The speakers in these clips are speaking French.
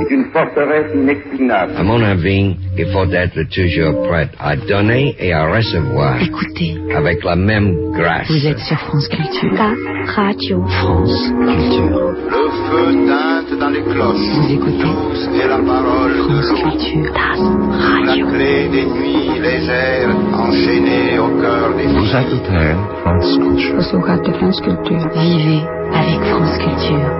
d'une forteresse inexpugnable. À mon avis, il faut être toujours prêt à donner et à recevoir. Écoutez. Avec la même grâce. Vous êtes sur France Culture. Ta radio. France Culture. Le feu teinte dans les cloches. Vous écoutez. Et la parole France de l'eau. Culture. Ta radio. La clé des nuits légères enchaînées au cœur des Vous écoutez France Culture. Posloucháte France Culture. Vivez avec France Culture.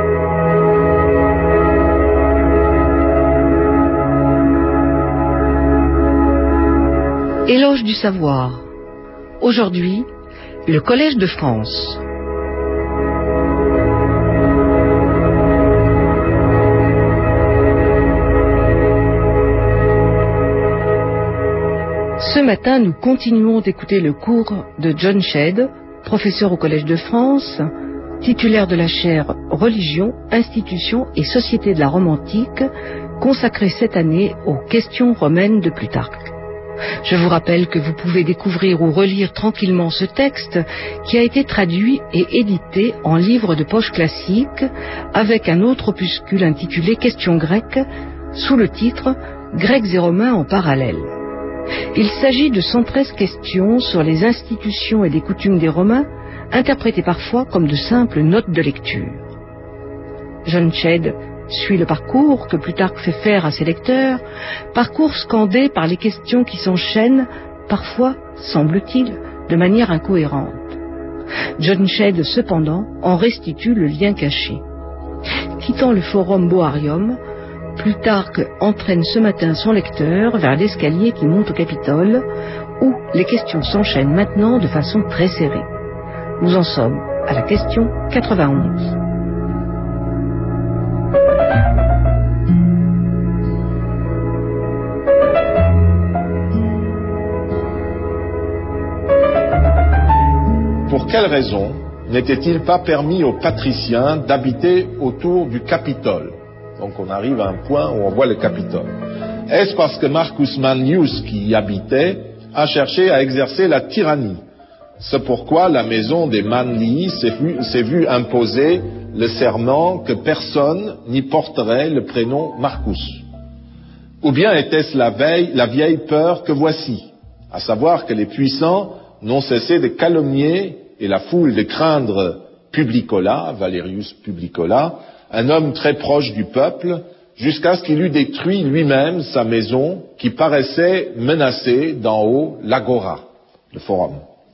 Éloge du savoir. Aujourd'hui, le Collège de France. Ce matin, nous continuons d'écouter le cours de John Shedd, professeur au Collège de France, titulaire de la chaire Religion, Institutions et Société de la Rome antique, consacrée cette année aux questions romaines de Plutarque. Je vous rappelle que vous pouvez découvrir ou relire tranquillement ce texte qui a été traduit et édité en livre de poche classique avec un autre opuscule intitulé Questions grecques sous le titre Grecs et Romains en parallèle. Il s'agit de 113 questions sur les institutions et les coutumes des Romains, interprétées parfois comme de simples notes de lecture. John Shedd suit le parcours que Plutarque fait faire à ses lecteurs, parcours scandé par les questions qui s'enchaînent, parfois, semble-t-il, de manière incohérente. John Shedd, cependant, en restitue le lien caché. Quittant le forum Boarium, Plutarque entraîne ce matin son lecteur vers l'escalier qui monte au Capitole, où les questions s'enchaînent maintenant de façon très serrée. Nous en sommes à la question 91. Pour quelle raison n'était-il pas permis aux patriciens d'habiter autour du Capitole? Donc on arrive à un point où on voit le Capitole. Est-ce parce que Marcus Manlius, qui y habitait, a cherché à exercer la tyrannie? C'est pourquoi la maison des Manlii s'est vue imposer le serment que personne n'y porterait le prénom Marcus. Ou bien était-ce la vieille peur que voici, à savoir que les puissants n'ont cessé de calomnier et la foule de craindre Publicola, Valerius Publicola, un homme très proche du peuple, jusqu'à ce qu'il eût détruit lui-même sa maison qui paraissait menacer d'en haut l'agora, le forum.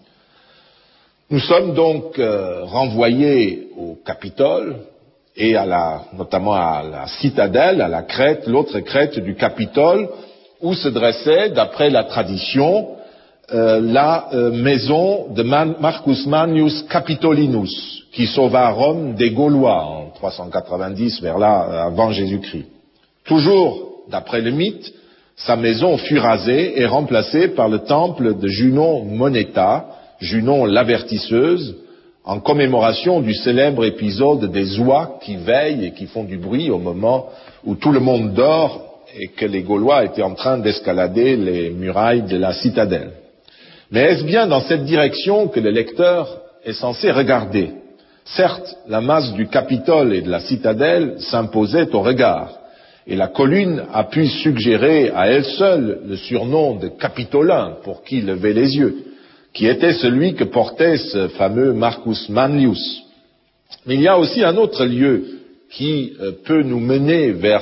Nous sommes donc renvoyés au Capitole et notamment à la citadelle, à la crête, l'autre crête du Capitole, où se dressait, d'après la tradition, la maison de Marcus Manius Capitolinus, qui sauva Rome des Gaulois en 390, vers là, avant Jésus-Christ. Toujours, d'après le mythe, sa maison fut rasée et remplacée par le temple de Junon Moneta, Junon l'avertisseuse, en commémoration du célèbre épisode des oies qui veillent et qui font du bruit au moment où tout le monde dort et que les Gaulois étaient en train d'escalader les murailles de la citadelle. Mais est-ce bien dans cette direction que le lecteur est censé regarder? Certes, la masse du Capitole et de la citadelle s'imposait au regard, et la colline a pu suggérer à elle seule le surnom de Capitolin, pour qui levait les yeux, qui était celui que portait ce fameux Marcus Manlius. Mais il y a aussi un autre lieu qui peut nous mener vers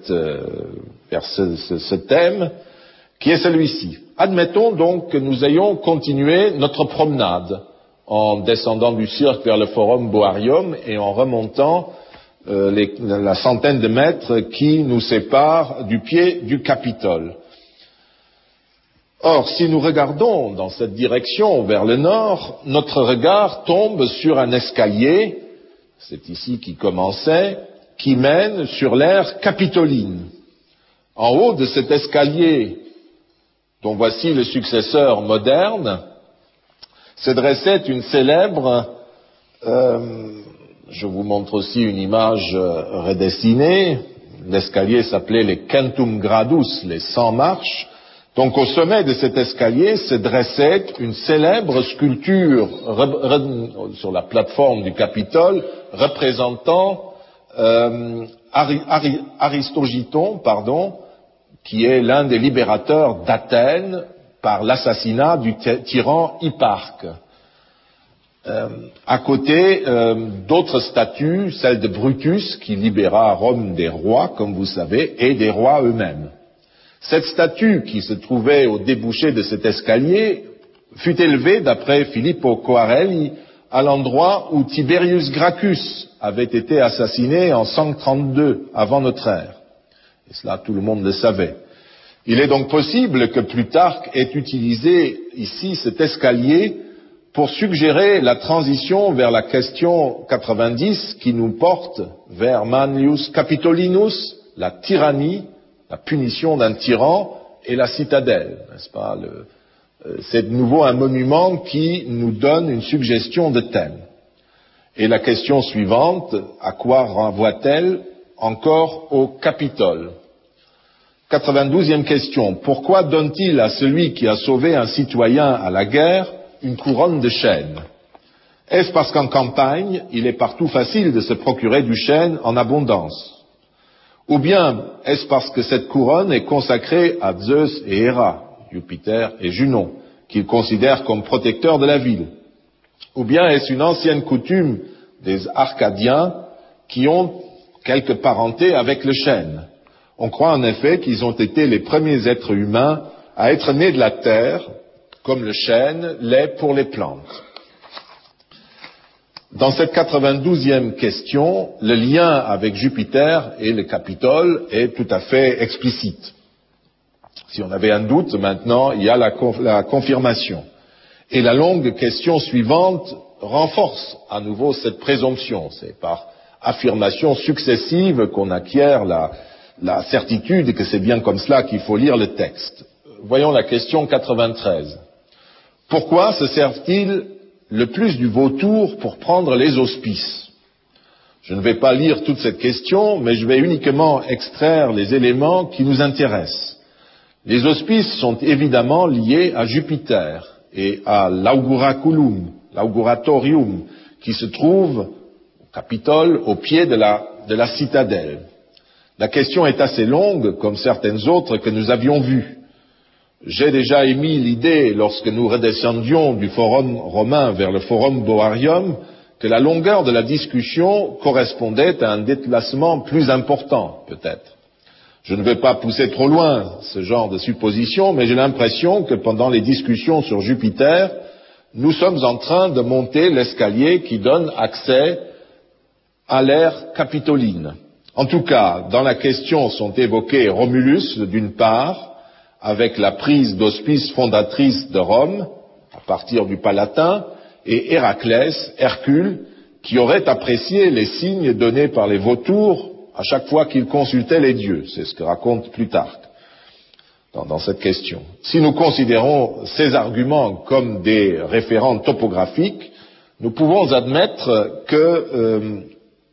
ce thème, qui est celui-ci. Admettons donc que nous ayons continué notre promenade en descendant du cirque vers le forum Boarium et en remontant la centaine de mètres qui nous séparent du pied du Capitole. Or, si nous regardons dans cette direction vers le nord, notre regard tombe sur un escalier, c'est ici qui commençait, qui mène sur l'aire capitoline. En haut de cet escalier, dont voici le successeur moderne, se dressait une célèbre, je vous montre aussi une image redessinée, l'escalier s'appelait les Centum Gradus, les 100 marches. Donc au sommet de cet escalier se dressait une célèbre sculpture sur la plateforme du Capitole représentant Aristogiton, qui est l'un des libérateurs d'Athènes par l'assassinat du tyran Hipparque. À côté, d'autres statues, celle de Brutus, qui libéra Rome des rois, comme vous savez, et des rois eux-mêmes. Cette statue, qui se trouvait au débouché de cet escalier, fut élevée, d'après Filippo Coarelli, à l'endroit où Tiberius Gracchus avait été assassiné en 132 avant notre ère. Et cela, tout le monde le savait. Il est donc possible que Plutarque ait utilisé ici cet escalier pour suggérer la transition vers la question 90 qui nous porte vers Manius Capitolinus, la tyrannie, la punition d'un tyran et la citadelle, n'est-ce pas? C'est de nouveau un monument qui nous donne une suggestion de thème. Et la question suivante, à quoi renvoie-t-elle? Encore au Capitole. 92e question. Pourquoi donne-t-il à celui qui a sauvé un citoyen à la guerre une couronne de chêne? Est-ce parce qu'en campagne, il est partout facile de se procurer du chêne en abondance? Ou bien est-ce parce que cette couronne est consacrée à Zeus et Héra, Jupiter et Junon, qu'il considère comme protecteurs de la ville? Ou bien est-ce une ancienne coutume des Arcadiens qui ont quelque parenté avec le chêne? On croit en effet qu'ils ont été les premiers êtres humains à être nés de la terre, comme le chêne l'est pour les plantes. Dans cette 92e question, le lien avec Jupiter et le Capitole est tout à fait explicite. Si on avait un doute, maintenant, il y a la confirmation. Et la longue question suivante renforce à nouveau cette présomption. C'est par affirmation successive qu'on acquiert la certitude que c'est bien comme cela qu'il faut lire le texte. Voyons la question 93. Pourquoi se servent-ils le plus du vautour pour prendre les auspices? Je ne vais pas lire toute cette question, mais je vais uniquement extraire les éléments qui nous intéressent. Les auspices sont évidemment liés à Jupiter et à l'auguraculum, l'auguratorium, qui se trouve au Capitole, au pied de la citadelle. La question est assez longue, comme certaines autres que nous avions vues. J'ai déjà émis l'idée, lorsque nous redescendions du forum romain vers le forum Boarium, que la longueur de la discussion correspondait à un déplacement plus important, peut-être. Je ne vais pas pousser trop loin ce genre de supposition, mais j'ai l'impression que pendant les discussions sur Jupiter, nous sommes en train de monter l'escalier qui donne accès à l'ère capitoline. En tout cas, dans la question sont évoqués Romulus, d'une part, avec la prise d'hospice fondatrice de Rome, à partir du Palatin, et Héraclès, Hercule, qui aurait apprécié les signes donnés par les vautours à chaque fois qu'il consultait les dieux. C'est ce que raconte Plutarque dans cette question. Si nous considérons ces arguments comme des référents topographiques, nous pouvons admettre que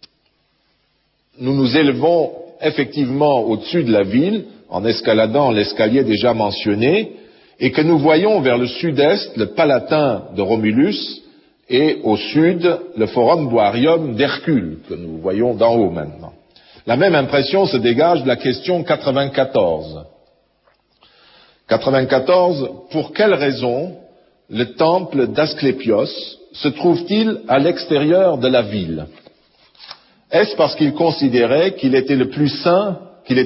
nous nous élevons effectivement au-dessus de la ville, en escaladant l'escalier déjà mentionné, et que nous voyons vers le sud-est le Palatin de Romulus et au sud le forum Boarium d'Hercule, que nous voyons d'en haut maintenant. La même impression se dégage de la question 94. 94, pour quelle raison le temple d'Asclépios se trouve-t-il à l'extérieur de la ville? Est-ce parce qu'il considérait qu'il était plus sain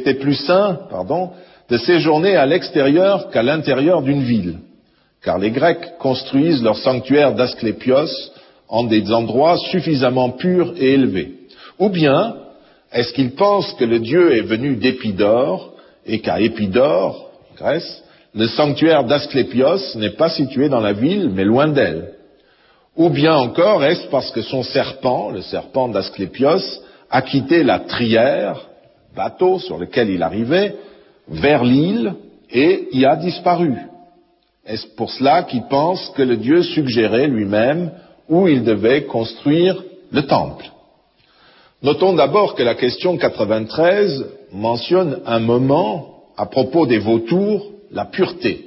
de séjourner à l'extérieur qu'à l'intérieur d'une ville? Car les Grecs construisent leur sanctuaire d'Asclépios en des endroits suffisamment purs et élevés. Ou bien, est-ce qu'il pense que le dieu est venu d'Épidore et qu'à Épidore, Grèce, le sanctuaire d'Asclépios n'est pas situé dans la ville mais loin d'elle? Ou bien encore, est-ce parce que son serpent, le serpent d'Asclépios, a quitté la Trière, bateau sur lequel il arrivait, vers l'île et y a disparu? Est-ce pour cela qu'il pense que le dieu suggérait lui-même où il devait construire le temple? Notons d'abord que la question 93 mentionne un moment à propos des vautours, la pureté.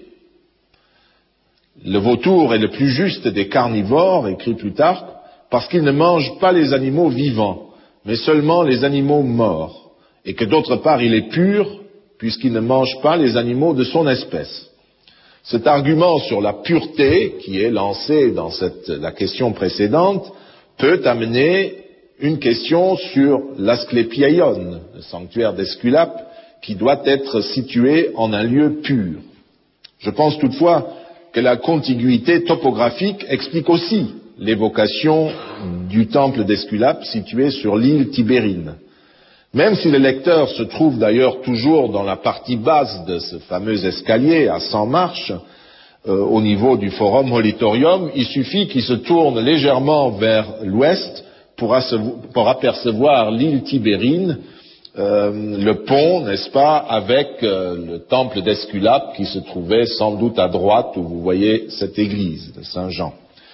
Le vautour est le plus juste des carnivores, écrit Plutarque, parce qu'il ne mange pas les animaux vivants, mais seulement les animaux morts. et que d'autre part il est pur puisqu'il ne mange pas les animaux de son espèce. Cet argument sur la pureté qui est lancé dans la question précédente peut amener une question sur l'Asclépiaion, le sanctuaire d'Esculape, qui doit être situé en un lieu pur. Je pense toutefois que la contiguïté topographique explique aussi l'évocation du temple d'Esculape situé sur l'île Tibérine. Même si le lecteur se trouve d'ailleurs toujours dans la partie basse de ce fameux escalier à 100 marches, au niveau du Forum Holitorium, il suffit qu'il se tourne légèrement vers l'ouest pour apercevoir l'île Tibérine, le pont, n'est-ce pas, avec le temple d'Esculape qui se trouvait sans doute à droite où vous voyez cette église de Saint-Jean.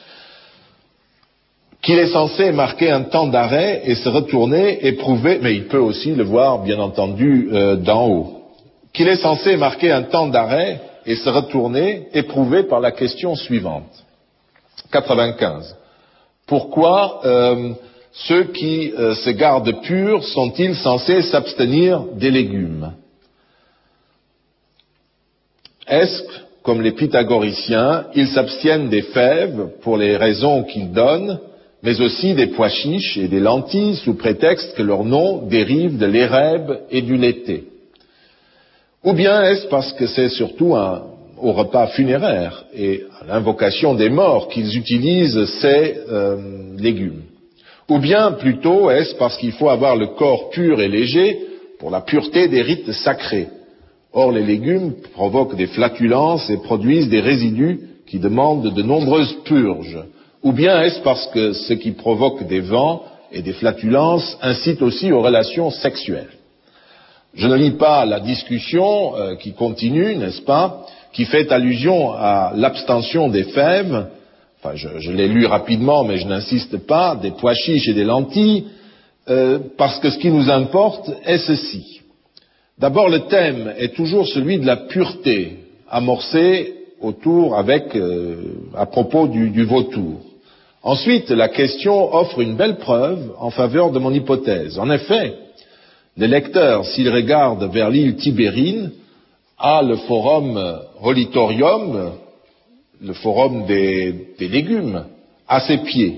Qu'il est censé marquer un temps d'arrêt et se retourner et prouver, mais il peut aussi le voir bien entendu d'en haut, qu'il est censé marquer un temps d'arrêt et se retourner est prouvé par la question suivante. 95. Pourquoi ceux qui se gardent purs sont-ils censés s'abstenir des légumes? Est-ce que, comme les pythagoriciens, ils s'abstiennent des fèves pour les raisons qu'ils donnent, mais aussi des pois chiches et des lentilles sous prétexte que leur nom dérive de l'érèbe et du laité? Ou bien est-ce parce que c'est surtout au repas funéraire et à l'invocation des morts qu'ils utilisent ces légumes? Ou bien plutôt est-ce parce qu'il faut avoir le corps pur et léger pour la pureté des rites sacrés? Or les légumes provoquent des flatulences et produisent des résidus qui demandent de nombreuses purges. Ou bien est-ce parce que ce qui provoque des vents et des flatulences incite aussi aux relations sexuelles? Je ne lis pas la discussion qui continue, n'est-ce pas, qui fait allusion à l'abstention des fèves, enfin je l'ai lu rapidement mais je n'insiste pas, des pois chiches et des lentilles, parce que ce qui nous importe est ceci. D'abord, le thème est toujours celui de la pureté, amorcé autour à propos du vautour. Ensuite, la question offre une belle preuve en faveur de mon hypothèse. En effet, le lecteur, s'il regarde vers l'île Tibérine, a le forum Holitorium, le forum des légumes, à ses pieds.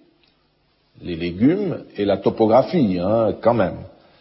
Les légumes et la topographie, quand même.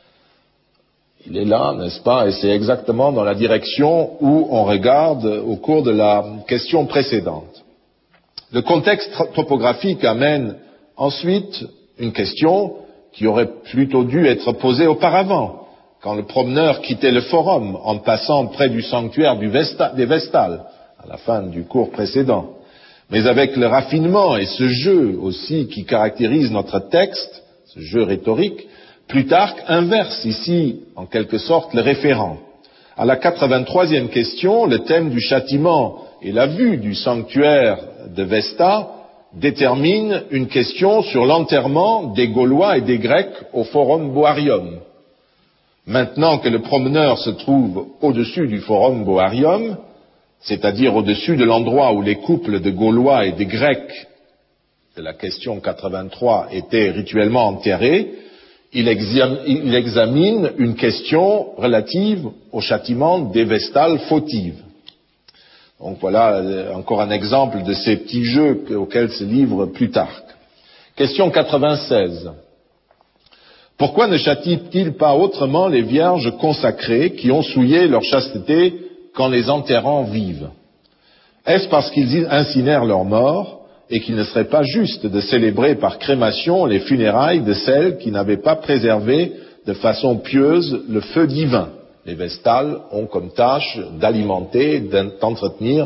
Il est là, n'est-ce pas, et c'est exactement dans la direction où on regarde au cours de la question précédente. Le contexte topographique amène ensuite une question qui aurait plutôt dû être posée auparavant, quand le promeneur quittait le forum en passant près du sanctuaire des Vestales, à la fin du cours précédent. Mais avec le raffinement et ce jeu aussi qui caractérise notre texte, ce jeu rhétorique, Plutarque inverse ici, en quelque sorte, le référent. À la 83e question, le thème du châtiment et la vue du sanctuaire de Vesta détermine une question sur l'enterrement des Gaulois et des Grecs au Forum Boarium. Maintenant que le promeneur se trouve au-dessus du Forum Boarium, c'est-à-dire au-dessus de l'endroit où les couples de Gaulois et de Grecs de la question 83 étaient rituellement enterrés, il examine une question relative au châtiment des Vestales fautives. Donc voilà encore un exemple de ces petits jeux auxquels se livre Plutarque. Question 96. Pourquoi ne châtie-t-il pas autrement les vierges consacrées qui ont souillé leur chasteté qu'en les enterrant vives? Est-ce parce qu'ils incinèrent leurs morts et qu'il ne serait pas juste de célébrer par crémation les funérailles de celles qui n'avaient pas préservé de façon pieuse le feu divin? Les Vestales ont comme tâche d'alimenter, d'entretenir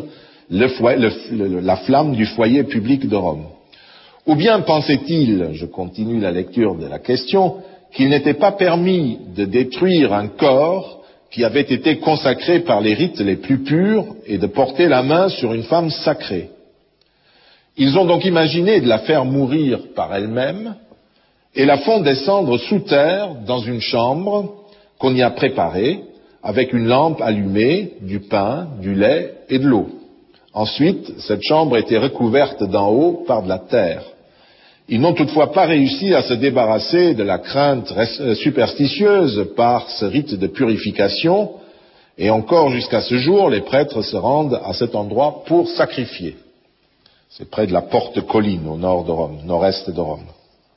la flamme du foyer public de Rome. Ou bien pensait-il, je continue la lecture de la question, qu'il n'était pas permis de détruire un corps qui avait été consacré par les rites les plus purs et de porter la main sur une femme sacrée? Ils ont donc imaginé de la faire mourir par elle-même et la font descendre sous terre dans une chambre qu'on y a préparée avec une lampe allumée, du pain, du lait et de l'eau. Ensuite, cette chambre était recouverte d'en haut par de la terre. Ils n'ont toutefois pas réussi à se débarrasser de la crainte superstitieuse par ce rite de purification, et encore jusqu'à ce jour, les prêtres se rendent à cet endroit pour sacrifier. C'est près de la Porte Colline, au nord de Rome, nord-est de Rome.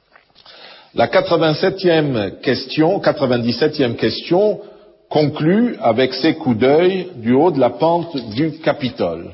La 97e question conclut avec ces coups d'œil du haut de la pente du Capitole.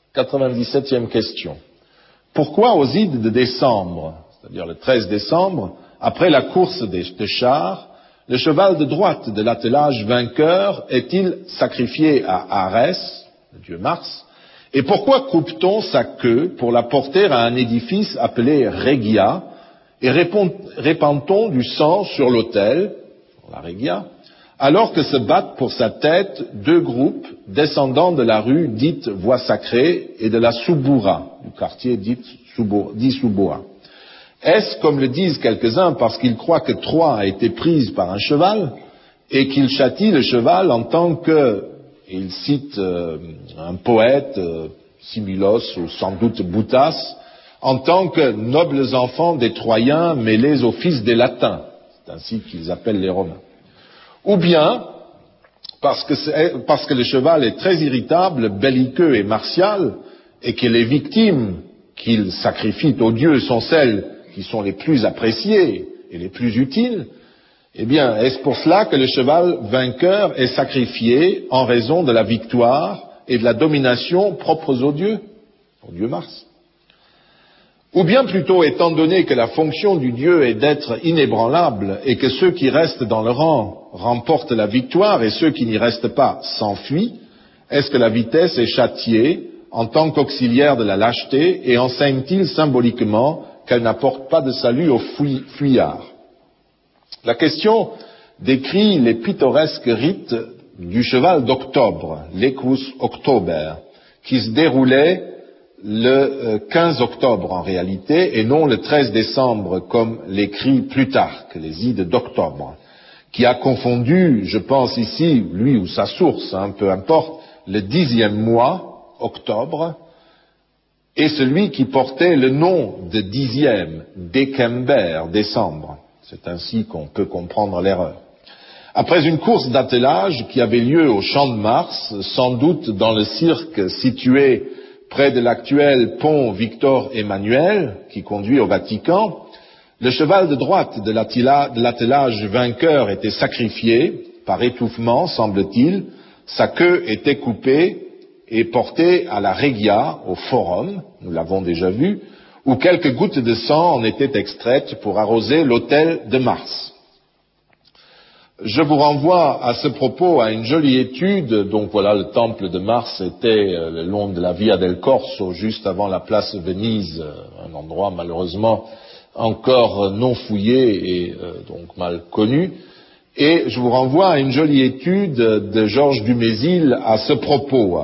97e question. Pourquoi aux ides de décembre, c'est-à-dire le 13 décembre, après la course de chars, le cheval de droite de l'attelage vainqueur est-il sacrifié à Arès, le dieu Mars, et pourquoi coupe-t-on sa queue pour la porter à un édifice appelé Regia, et répand-on du sang sur l'autel, la Regia, alors que se battent pour sa tête deux groupes descendant de la rue dite Voie Sacrée et de la Subura, du quartier dit Subura. Est-ce, comme le disent quelques-uns, parce qu'ils croient que Troie a été prise par un cheval et qu'ils châtient le cheval en tant que, et ils citent un poète, Simulos ou sans doute Boutas, en tant que nobles enfants des Troyens mêlés aux fils des Latins, c'est ainsi qu'ils appellent les Romains. Ou bien, parce que le cheval est très irritable, belliqueux et martial, et que les victimes qu'il sacrifie aux dieux sont celles qui sont les plus appréciées et les plus utiles, eh bien, est-ce pour cela que le cheval vainqueur est sacrifié en raison de la victoire et de la domination propres aux dieux, au dieu Mars? Ou bien plutôt, étant donné que la fonction du dieu est d'être inébranlable et que ceux qui restent dans le rang remportent la victoire et ceux qui n'y restent pas s'enfuient, est-ce que la vitesse est châtiée en tant qu'auxiliaire de la lâcheté et enseigne-t-il symboliquement qu'elle n'apporte pas de salut aux fuyards? La question décrit les pittoresques rites du cheval d'octobre, l'Equus October, qui se déroulait le 15 octobre en réalité, et non le 13 décembre comme l'écrit Plutarque, les ides d'octobre, qui a confondu, je pense ici, lui ou sa source, peu importe, le 10e mois, octobre, et celui qui portait le nom de 10e, Décember, décembre. C'est ainsi qu'on peut comprendre l'erreur. Après une course d'attelage qui avait lieu au Champ de Mars, sans doute dans le cirque situé près de l'actuel pont Victor-Emmanuel, qui conduit au Vatican, le cheval de droite de l'attelage vainqueur était sacrifié par étouffement, semble-t-il, sa queue était coupée et portée à la Regia, au Forum, nous l'avons déjà vu, où quelques gouttes de sang en étaient extraites pour arroser l'autel de Mars. Je vous renvoie à ce propos à une jolie étude. Donc voilà, le temple de Mars était le long de la Via del Corso, juste avant la place Venise, un endroit malheureusement encore non fouillé et donc mal connu. Et je vous renvoie à une jolie étude de Georges Dumézil à ce propos,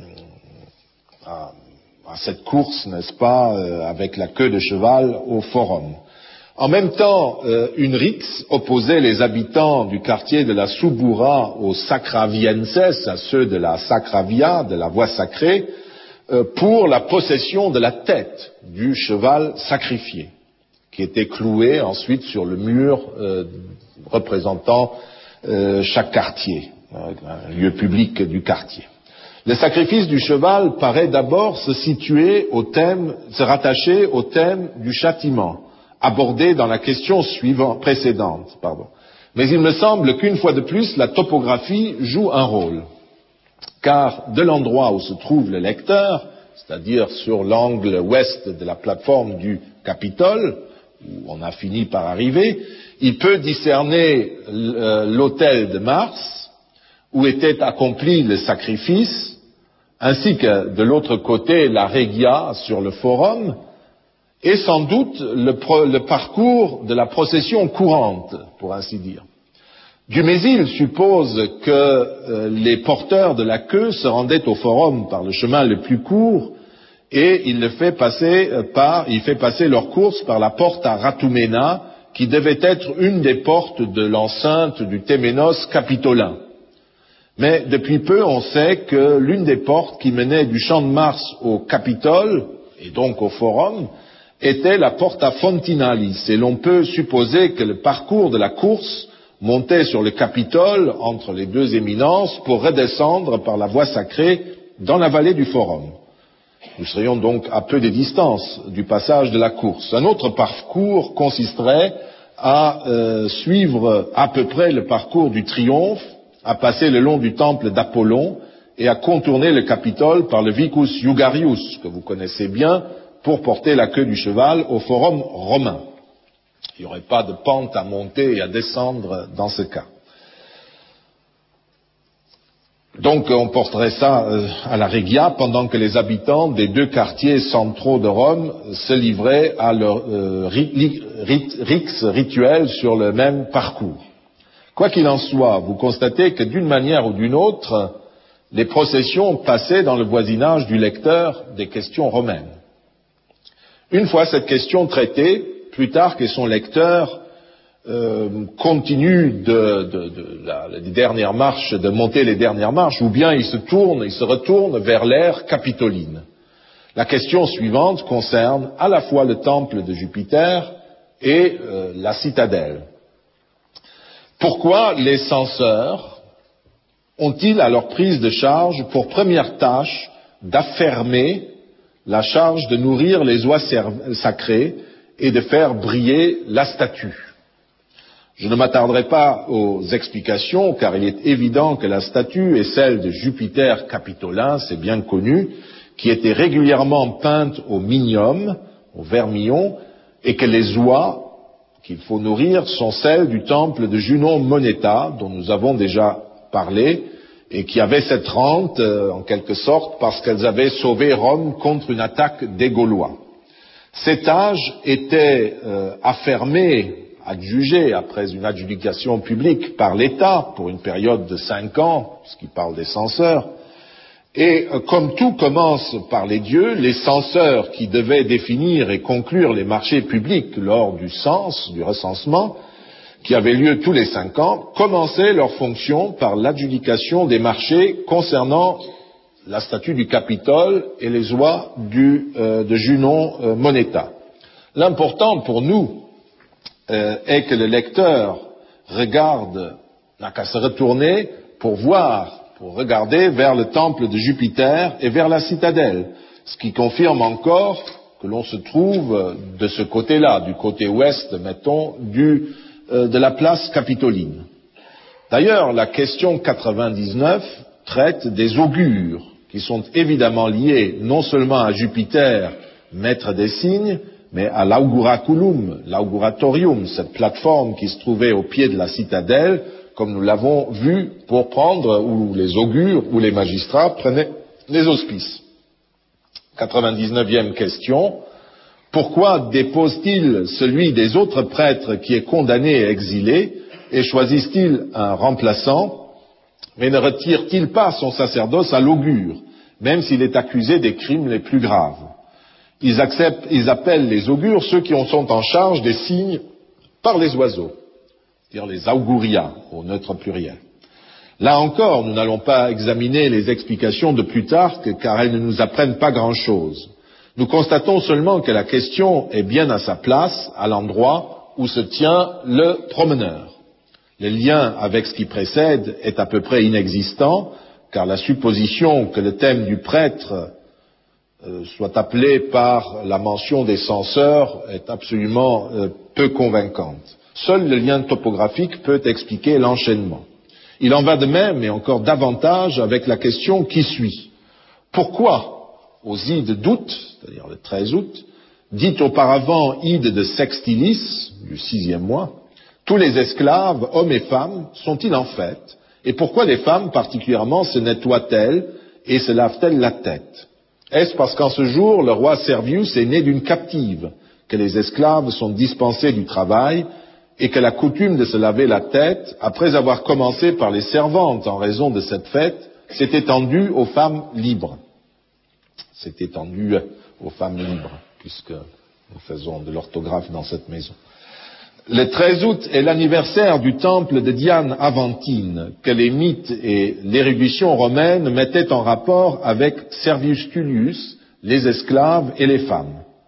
à cette course, n'est-ce pas, avec la queue de cheval au Forum. En même temps, une rixe opposait les habitants du quartier de la Subura aux Sacravienses, à ceux de la Sacravia, de la voie sacrée, pour la possession de la tête du cheval sacrifié, qui était cloué ensuite sur le mur représentant chaque quartier, un lieu public du quartier. Le sacrifice du cheval paraît d'abord se rattacher au thème du châtiment, abordé dans la question précédente. Mais il me semble qu'une fois de plus, la topographie joue un rôle. Car de l'endroit où se trouve le lecteur, c'est-à-dire sur l'angle ouest de la plateforme du Capitole, où on a fini par arriver, il peut discerner l'autel de Mars, où était accompli le sacrifice, ainsi que de l'autre côté la Regia sur le Forum, et sans doute le parcours de la procession courante, pour ainsi dire. Dumézil suppose que les porteurs de la queue se rendaient au Forum par le chemin le plus court, et il fait passer leur course par la porte à Ratoumena, qui devait être une des portes de l'enceinte du Téménos capitolin. Mais depuis peu, on sait que l'une des portes qui menait du Champ de Mars au Capitole, et donc au Forum, était la Porta Fontinalis, et l'on peut supposer que le parcours de la course montait sur le Capitole entre les deux éminences pour redescendre par la voie sacrée dans la vallée du Forum. Nous serions donc à peu de distance du passage de la course. Un autre parcours consisterait à suivre à peu près le parcours du triomphe, à passer le long du temple d'Apollon et à contourner le Capitole par le Vicus Iugarius, que vous connaissez bien, pour porter la queue du cheval au Forum romain. Il n'y aurait pas de pente à monter et à descendre dans ce cas. Donc on porterait ça à la Regia pendant que les habitants des deux quartiers centraux de Rome se livraient à leur rituel sur le même parcours. Quoi qu'il en soit, vous constatez que d'une manière ou d'une autre, les processions passaient dans le voisinage du lecteur des questions romaines. Une fois cette question traitée, Plutarque et son lecteur continuent les dernières marches, de monter les dernières marches, ou bien ils se retournent vers l'ère capitoline. La question suivante concerne à la fois le temple de Jupiter et la citadelle. Pourquoi les censeurs ont-ils à leur prise de charge pour première tâche d'affermer la charge de nourrir les oies sacrées et de faire briller la statue? Je ne m'attarderai pas aux explications, car il est évident que la statue est celle de Jupiter capitolin, c'est bien connu, qui était régulièrement peinte au minium, au vermillon, et que les oies qu'il faut nourrir sont celles du temple de Junon Moneta, dont nous avons déjà parlé, et qui avait cette rente, en quelque sorte, parce qu'elles avaient sauvé Rome contre une attaque des Gaulois. Cet âge était affermé, adjugé, après une adjudication publique par l'État, pour une période de 5 ans, puisqu'il parle des censeurs, et comme tout commence par les dieux, les censeurs qui devaient définir et conclure les marchés publics lors du cens, du recensement, qui avait lieu tous les 5 ans, commençaient leur fonction par l'adjudication des marchés concernant la statue du Capitole et les oies de Junon Moneta. L'important pour nous est que le lecteur n'a qu'à se retourner pour regarder vers le temple de Jupiter et vers la citadelle, ce qui confirme encore que l'on se trouve de ce côté-là, du côté ouest, mettons, de la place capitoline. D'ailleurs, la question 99 traite des augures, qui sont évidemment liés non seulement à Jupiter, maître des signes, mais à l'auguraculum, l'auguratorium, cette plateforme qui se trouvait au pied de la citadelle, comme nous l'avons vu, pour prendre, où les augures, où les magistrats prenaient les auspices. 99e question. Pourquoi dépose-t-il celui des autres prêtres qui est condamné et exilé, et choisissent-ils un remplaçant, mais ne retire-t-il pas son sacerdoce à l'augure, même s'il est accusé des crimes les plus graves? Ils appellent les augures ceux qui sont en charge des signes par les oiseaux, c'est-à-dire les auguria, au neutre pluriel. Là encore, nous n'allons pas examiner les explications de Plutarque, car elles ne nous apprennent pas grand-chose. Nous constatons seulement que la question est bien à sa place, à l'endroit où se tient le promeneur. Le lien avec ce qui précède est à peu près inexistant, car la supposition que le thème du prêtre soit appelé par la mention des censeurs est absolument peu convaincante. Seul le lien topographique peut expliquer l'enchaînement. Il en va de même, et encore davantage, avec la question qui suit. Pourquoi, aux ides d'août, c'est-à-dire le 13 août, dit auparavant Ide de Sextilis, du 6e mois, tous les esclaves, hommes et femmes, sont-ils en fête? Et pourquoi les femmes particulièrement se nettoient-elles et se lavent-elles la tête? Est-ce parce qu'en ce jour, le roi Servius est né d'une captive, que les esclaves sont dispensés du travail, et que la coutume de se laver la tête, après avoir commencé par les servantes en raison de cette fête, s'est étendue aux femmes libres? C'est étendu aux femmes libres, puisque nous faisons de l'orthographe dans cette maison. Le 13 août est l'anniversaire du temple de Diane Aventine, que les mythes et l'érudition romaine mettaient en rapport avec Servius Tullius, les esclaves et les femmes.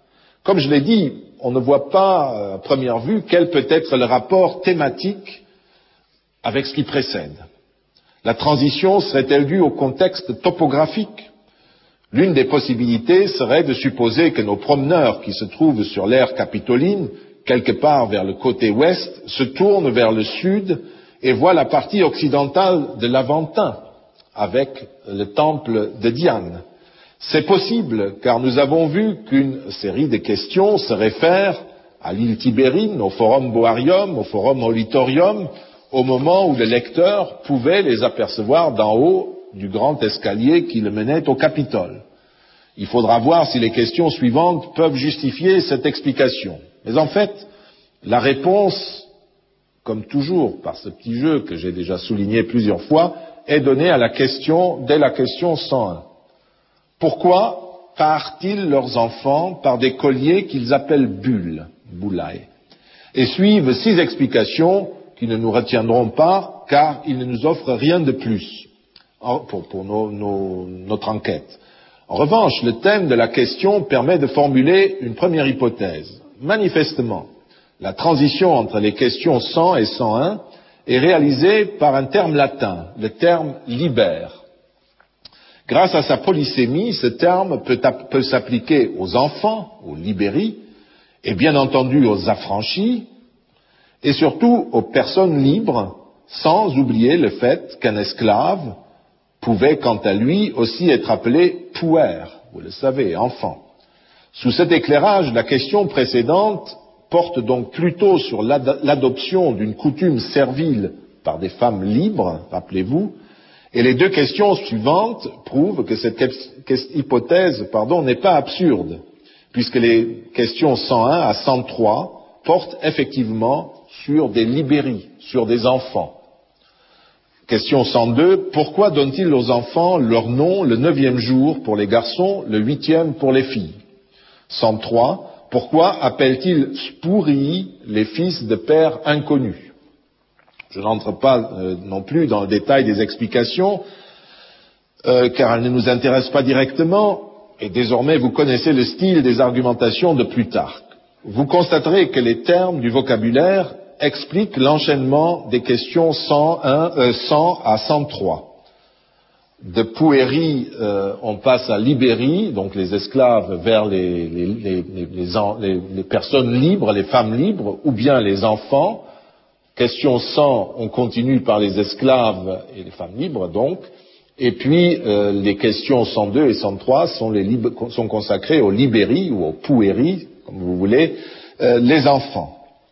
Comme je l'ai dit, on ne voit pas à première vue quel peut être le rapport thématique avec ce qui précède. La transition serait-elle due au contexte topographique? L'une des possibilités serait de supposer que nos promeneurs qui se trouvent sur l'aire capitoline, quelque part vers le côté ouest, se tournent vers le sud et voient la partie occidentale de l'Aventin, avec le temple de Diane. C'est possible, car nous avons vu qu'une série de questions se réfèrent à l'île Tibérine, au forum Boarium, au forum Auditorium, au moment où le lecteur pouvait les apercevoir d'en haut du grand escalier qui le menait au Capitole. Il faudra voir si les questions suivantes peuvent justifier cette explication. Mais en fait, la réponse, comme toujours par ce petit jeu que j'ai déjà souligné plusieurs fois, est donnée à la question, dès la question 101. Pourquoi parent-ils leurs enfants par des colliers qu'ils appellent bulles, boulae, et suivent 6 explications qui ne nous retiendront pas, car ils ne nous offrent rien de plus pour notre enquête. En revanche, le thème de la question permet de formuler une première hypothèse. Manifestement, la transition entre les questions 100 et 101 est réalisée par un terme latin, le terme liber. Grâce à sa polysémie, ce terme peut s'appliquer aux enfants, aux liberi, et bien entendu aux affranchis, et surtout aux personnes libres, sans oublier le fait qu'un esclave pouvait quant à lui aussi être appelé puer, vous le savez, enfant. Sous cet éclairage, la question précédente porte donc plutôt sur l'adoption d'une coutume servile par des femmes libres, rappelez-vous, et les 2 questions suivantes prouvent que cette hypothèse n'est pas absurde, puisque les questions 101 à 103 portent effectivement sur des libéris, sur des enfants. Question 102, pourquoi donnent-ils aux enfants leur nom le 9e jour pour les garçons, le 8e pour les filles? 103, pourquoi appellent-ils spurii les fils de pères inconnus? Je n'entre pas non plus dans le détail des explications, car elles ne nous intéressent pas directement, et désormais vous connaissez le style des argumentations de Plutarque. Vous constaterez que les termes du vocabulaire expliquent l'enchaînement des questions 100 à 103. De pueri, on passe à liberi, donc les esclaves, vers les personnes libres, les femmes libres, ou bien les enfants. Question 100, on continue par les esclaves et les femmes libres, donc. Et puis, les questions 102 et 103 sont consacrées aux liberi, ou aux pueri, comme vous voulez, les enfants.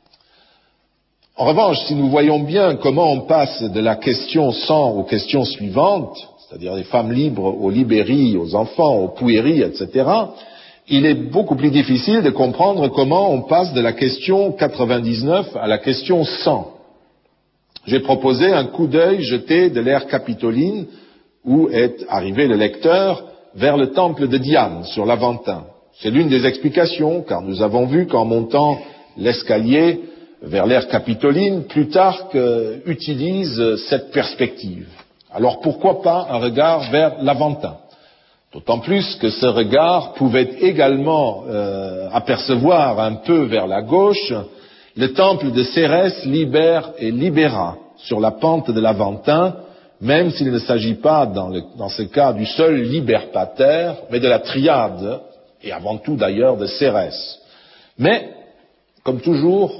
En revanche, si nous voyons bien comment on passe de la question 100 aux questions suivantes, c'est-à-dire les femmes libres aux libéri, aux enfants, aux pueri, etc., il est beaucoup plus difficile de comprendre comment on passe de la question 99 à la question 100. J'ai proposé un coup d'œil jeté de l'ère capitoline où est arrivé le lecteur vers le temple de Diane sur l'Aventin. C'est l'une des explications, car nous avons vu qu'en montant l'escalier vers l'ère capitoline, Plutarque utilise cette perspective. Alors pourquoi pas un regard vers l'Aventin? D'autant plus que ce regard pouvait également apercevoir un peu vers la gauche le temple de Cérès, Liber et Libera sur la pente de l'Aventin, même s'il ne s'agit pas dans ce cas du seul Liber Pater, mais de la triade, et avant tout d'ailleurs de Cérès. Mais, comme toujours,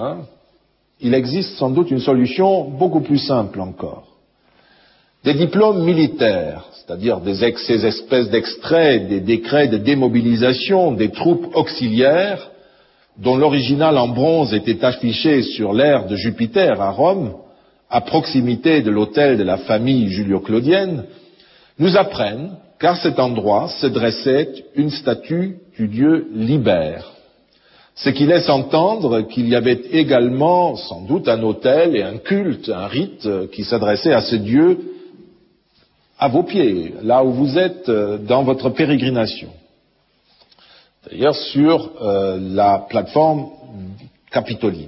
il existe sans doute une solution beaucoup plus simple encore. Des diplômes militaires, c'est-à-dire ces espèces d'extraits des décrets de démobilisation des troupes auxiliaires, dont l'original en bronze était affiché sur l'aire de Jupiter à Rome, à proximité de l'hôtel de la famille julio-claudienne, nous apprennent qu'à cet endroit se dressait une statue du dieu Liber, ce qui laisse entendre qu'il y avait également sans doute un autel et un culte, un rite qui s'adressait à ce dieu à vos pieds, là où vous êtes dans votre pérégrination. D'ailleurs sur la plateforme capitoline.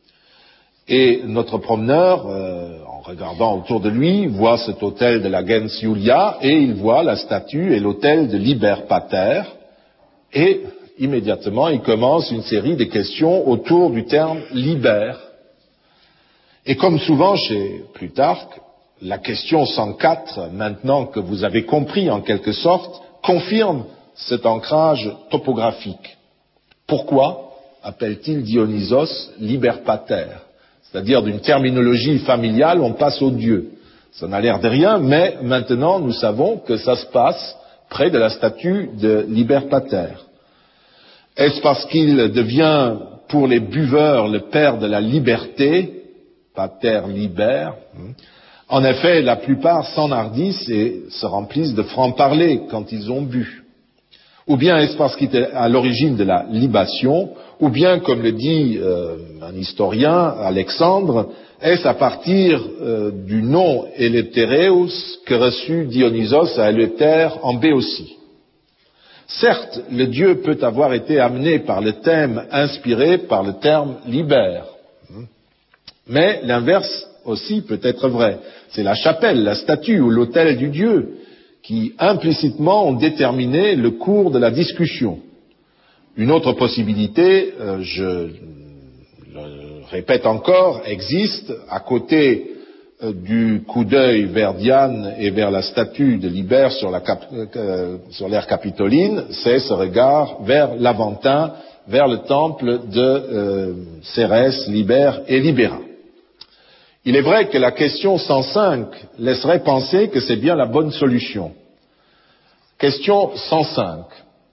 Et notre promeneur, en regardant autour de lui, voit cet autel de la gens Iulia et il voit la statue et l'autel de Liber Pater. Et immédiatement, il commence une série de questions autour du terme « liber ». Et comme souvent chez Plutarque, la question 104, maintenant que vous avez compris en quelque sorte, confirme cet ancrage topographique. Pourquoi appelle-t-il Dionysos liber pater? C'est-à-dire d'une terminologie familiale, on passe au Dieu. Ça n'a l'air de rien, mais maintenant nous savons que ça se passe près de la statue de liber pater. Est-ce parce qu'il devient pour les buveurs le père de la liberté, pater liber? En effet, la plupart s'enhardissent et se remplissent de francs-parler quand ils ont bu. Ou bien est-ce parce qu'il est à l'origine de la libation, ou bien, comme le dit un historien, Alexandre, est-ce à partir du nom Eleuthereus que reçut Dionysos à Éléutère en Béotie. Certes, le dieu peut avoir été amené par le thème inspiré par le terme liber, mais l'inverse aussi peut être vrai. C'est la chapelle, la statue ou l'autel du dieu qui implicitement ont déterminé le cours de la discussion. Une autre possibilité, je le répète encore, existe à côté du coup d'œil vers Diane et vers la statue de Liber sur l'aire capitoline, c'est ce regard vers l'Aventin, vers le temple de Cérès, Liber et Libéra. Il est vrai que la question 105 laisserait penser que c'est bien la bonne solution. Question 105.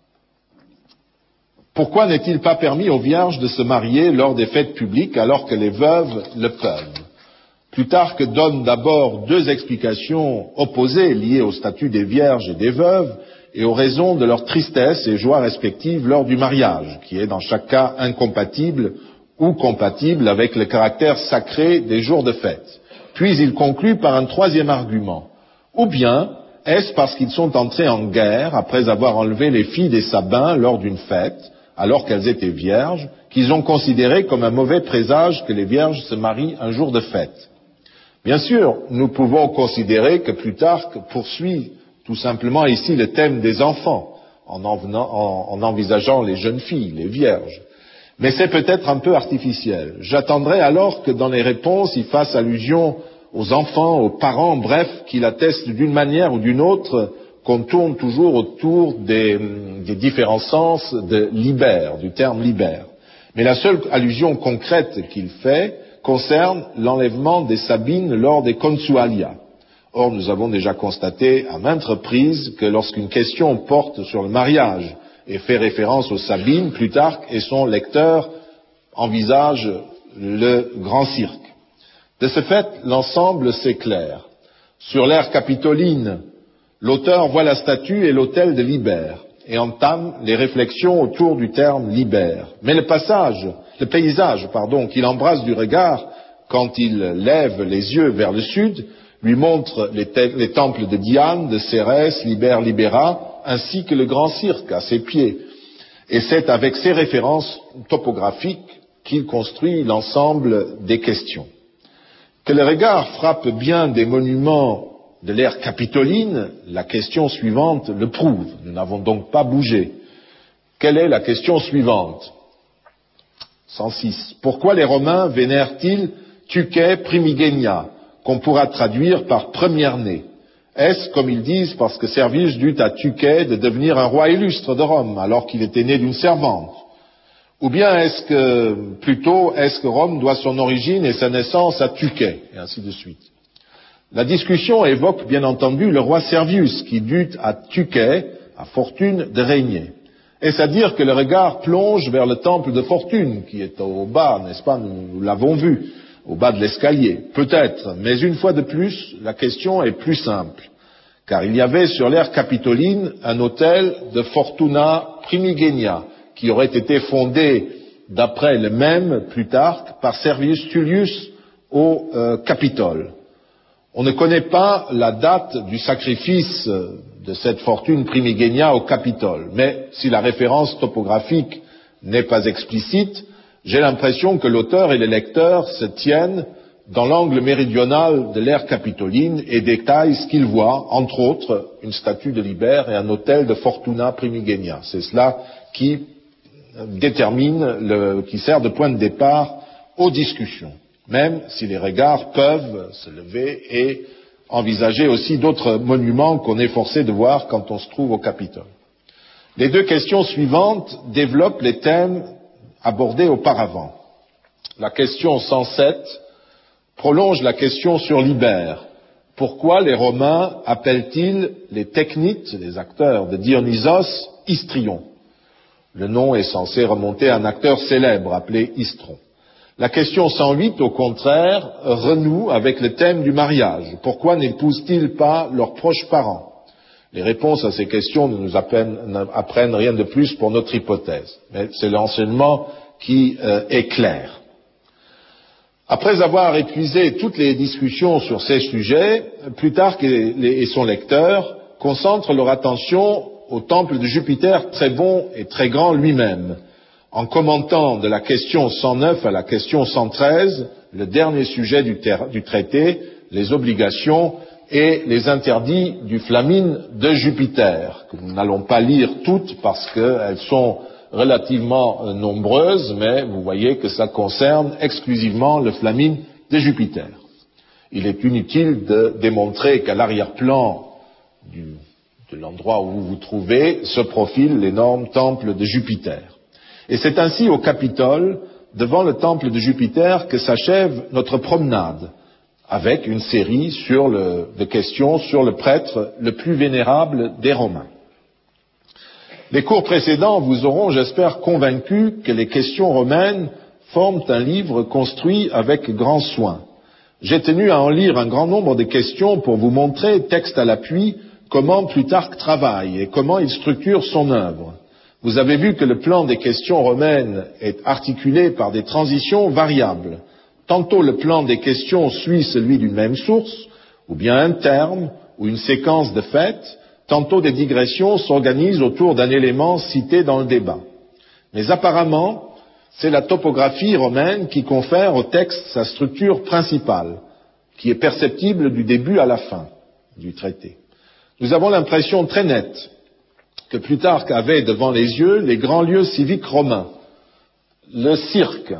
Pourquoi n'est-il pas permis aux vierges de se marier lors des fêtes publiques alors que les veuves le peuvent? Plutarque donne d'abord deux explications opposées liées au statut des vierges et des veuves et aux raisons de leur tristesse et joie respectives lors du mariage, qui est dans chaque cas incompatible ou compatible avec le caractère sacré des jours de fête. Puis il conclut par un troisième argument. Ou bien, est-ce parce qu'ils sont entrés en guerre après avoir enlevé les filles des Sabins lors d'une fête, alors qu'elles étaient vierges, qu'ils ont considéré comme un mauvais présage que les vierges se marient un jour de fête? Bien sûr, nous pouvons considérer que Plutarque poursuit tout simplement ici le thème des enfants, en envisageant les jeunes filles, les vierges. Mais c'est peut-être un peu artificiel. J'attendrai alors que dans les réponses, il fasse allusion aux enfants, aux parents, bref, qu'il atteste d'une manière ou d'une autre qu'on tourne toujours autour des différents sens de liber, du terme liber. Mais la seule allusion concrète qu'il fait concerne l'enlèvement des Sabines lors des consualia. Or, nous avons déjà constaté à maintes reprises que lorsqu'une question porte sur le mariage et fait référence aux Sabines, Plutarque et son lecteur envisagent le grand cirque. De ce fait, l'ensemble s'éclaire. Sur l'aire capitoline, l'auteur voit la statue et l'autel de Liber et entame les réflexions autour du terme Liber. Mais le paysage qu'il embrasse du regard quand il lève les yeux vers le sud lui montre les temples de Diane, de Cérès, Liber, Libéra, ainsi que le grand cirque à ses pieds. Et c'est avec ces références topographiques qu'il construit l'ensemble des questions. Que le regard frappe bien des monuments de l'ère capitoline, la question suivante le prouve. Nous n'avons donc pas bougé. Quelle est la question suivante? 106. Pourquoi les Romains vénèrent-ils Tucae primigenia, qu'on pourra traduire par première-née? Est-ce, comme ils disent, parce que Servius dut à Tucae de devenir un roi illustre de Rome, alors qu'il était né d'une servante? Ou bien est-ce que Rome doit son origine et sa naissance à Tucae, et ainsi de suite? La discussion évoque bien entendu le roi Servius, qui dut à Tucae, à Fortune, de régner. Est-ce à dire que le regard plonge vers le temple de Fortune, qui est au bas, n'est-ce pas, nous l'avons vu, au bas de l'escalier? Peut-être, mais une fois de plus, la question est plus simple, car il y avait sur l'aire capitoline un hôtel de Fortuna Primigenia, qui aurait été fondé, d'après le même Plutarque, par Servius Tullius au Capitole. On ne connaît pas la date du sacrifice de cette Fortune Primigenia au Capitole, mais si la référence topographique n'est pas explicite, j'ai l'impression que l'auteur et le lecteur se tiennent dans l'angle méridional de l'aire capitoline et détaillent ce qu'ils voient, entre autres, une statue de Liber et un hôtel de Fortuna Primigenia. C'est cela qui qui sert de point de départ aux discussions, même si les regards peuvent se lever et envisager aussi d'autres monuments qu'on est forcé de voir quand on se trouve au Capitole. Les deux questions suivantes développent les thèmes abordés auparavant. La question 107 prolonge la question sur Libère. Pourquoi les Romains appellent-ils les technites, les acteurs de Dionysos, histrions? Le nom est censé remonter à un acteur célèbre appelé Histron. La question 108, au contraire, renoue avec le thème du mariage. Pourquoi n'épousent-ils pas leurs proches parents? Les réponses à ces questions ne nous apprennent rien de plus pour notre hypothèse, mais c'est l'enseignement qui est clair. Après avoir épuisé toutes les discussions sur ces sujets, Plutarque et son lecteur concentrent leur attention au temple de Jupiter très bon et très grand lui-même, en commentant de la question 109 à la question 113, le dernier sujet du traité, les obligations et les interdits du Flamine de Jupiter, que nous n'allons pas lire toutes parce qu'elles sont relativement nombreuses, mais vous voyez que ça concerne exclusivement le Flamine de Jupiter. Il est inutile de démontrer qu'à l'arrière-plan de l'endroit où vous vous trouvez se profile l'énorme temple de Jupiter. Et c'est ainsi au Capitole, devant le temple de Jupiter, que s'achève notre promenade, avec une série de questions sur le prêtre le plus vénérable des Romains. Les cours précédents vous auront, j'espère, convaincu que les questions romaines forment un livre construit avec grand soin. J'ai tenu à en lire un grand nombre de questions pour vous montrer, texte à l'appui, comment Plutarque travaille et comment il structure son œuvre. Vous avez vu que le plan des questions romaines est articulé par des transitions variables. Tantôt le plan des questions suit celui d'une même source, ou bien un terme, ou une séquence de faits, tantôt des digressions s'organisent autour d'un élément cité dans le débat. Mais apparemment, c'est la topographie romaine qui confère au texte sa structure principale, qui est perceptible du début à la fin du traité. Nous avons l'impression très nette que Plutarque avait devant les yeux les grands lieux civiques romains, le cirque,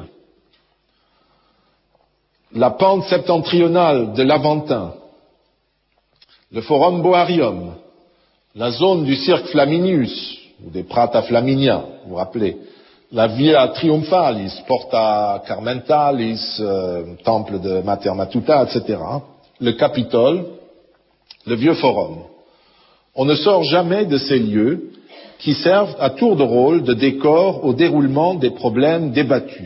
la pente septentrionale de l'Aventin, le forum Boarium, la zone du cirque Flaminius, ou des Prata Flaminia, vous vous rappelez, la Via Triumphalis, Porta Carmentalis, temple de Mater Matuta, etc., le Capitole, le vieux forum. On ne sort jamais de ces lieux qui servent à tour de rôle de décor au déroulement des problèmes débattus.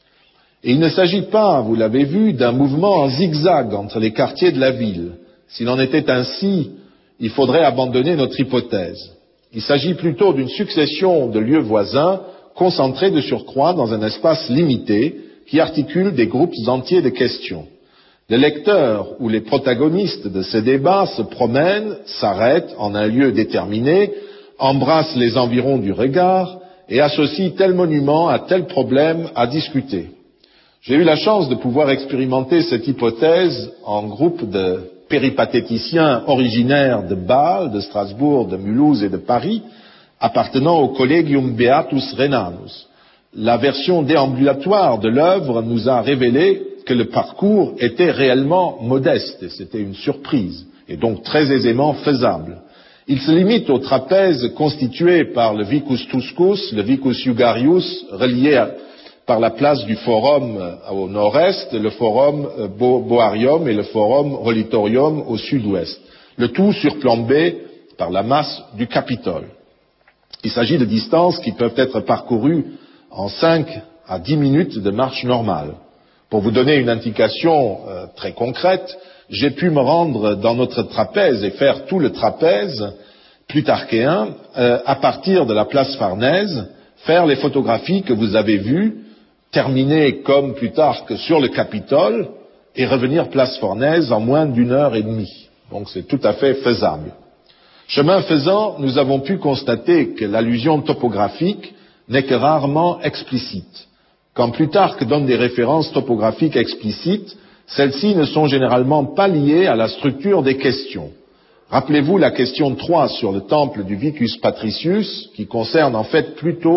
Et il ne s'agit pas, vous l'avez vu, d'un mouvement en zigzag entre les quartiers de la ville. S'il en était ainsi, il faudrait abandonner notre hypothèse. Il s'agit plutôt d'une succession de lieux voisins concentrés de surcroît dans un espace limité qui articule des groupes entiers de questions. Les lecteurs ou les protagonistes de ces débats se promènent, s'arrêtent en un lieu déterminé, embrassent les environs du regard et associent tel monument à tel problème à discuter. J'ai eu la chance de pouvoir expérimenter cette hypothèse en groupe de péripatéticiens originaires de Bâle, de Strasbourg, de Mulhouse et de Paris, appartenant au Collegium Beatus Rhenanus. La version déambulatoire de l'œuvre nous a révélé que le parcours était réellement modeste, et c'était une surprise, et donc très aisément faisable. Il se limite au trapèze constitué par le Vicus Tuscus, le Vicus Iugarius, relié par la place du Forum au nord-est, le Forum Boarium et le Forum Rolitorium au sud-ouest, le tout surplombé par la masse du Capitole. Il s'agit de distances qui peuvent être parcourues en 5 à 10 minutes de marche normale. Pour vous donner une indication très concrète, j'ai pu me rendre dans notre trapèze et faire tout le trapèze plutarchéen à partir de la place Farnèse, faire les photographies que vous avez vues, terminer comme Plutarque sur le Capitole et revenir place Farnèse en moins d'1 heure et demie. Donc c'est tout à fait faisable. Chemin faisant, nous avons pu constater que l'allusion topographique n'est que rarement explicite. Quand Plutarque donne des références topographiques explicites, celles-ci ne sont généralement pas liées à la structure des questions. Rappelez-vous la question 3 sur le temple du Vicus Patricius, qui concerne en fait plutôt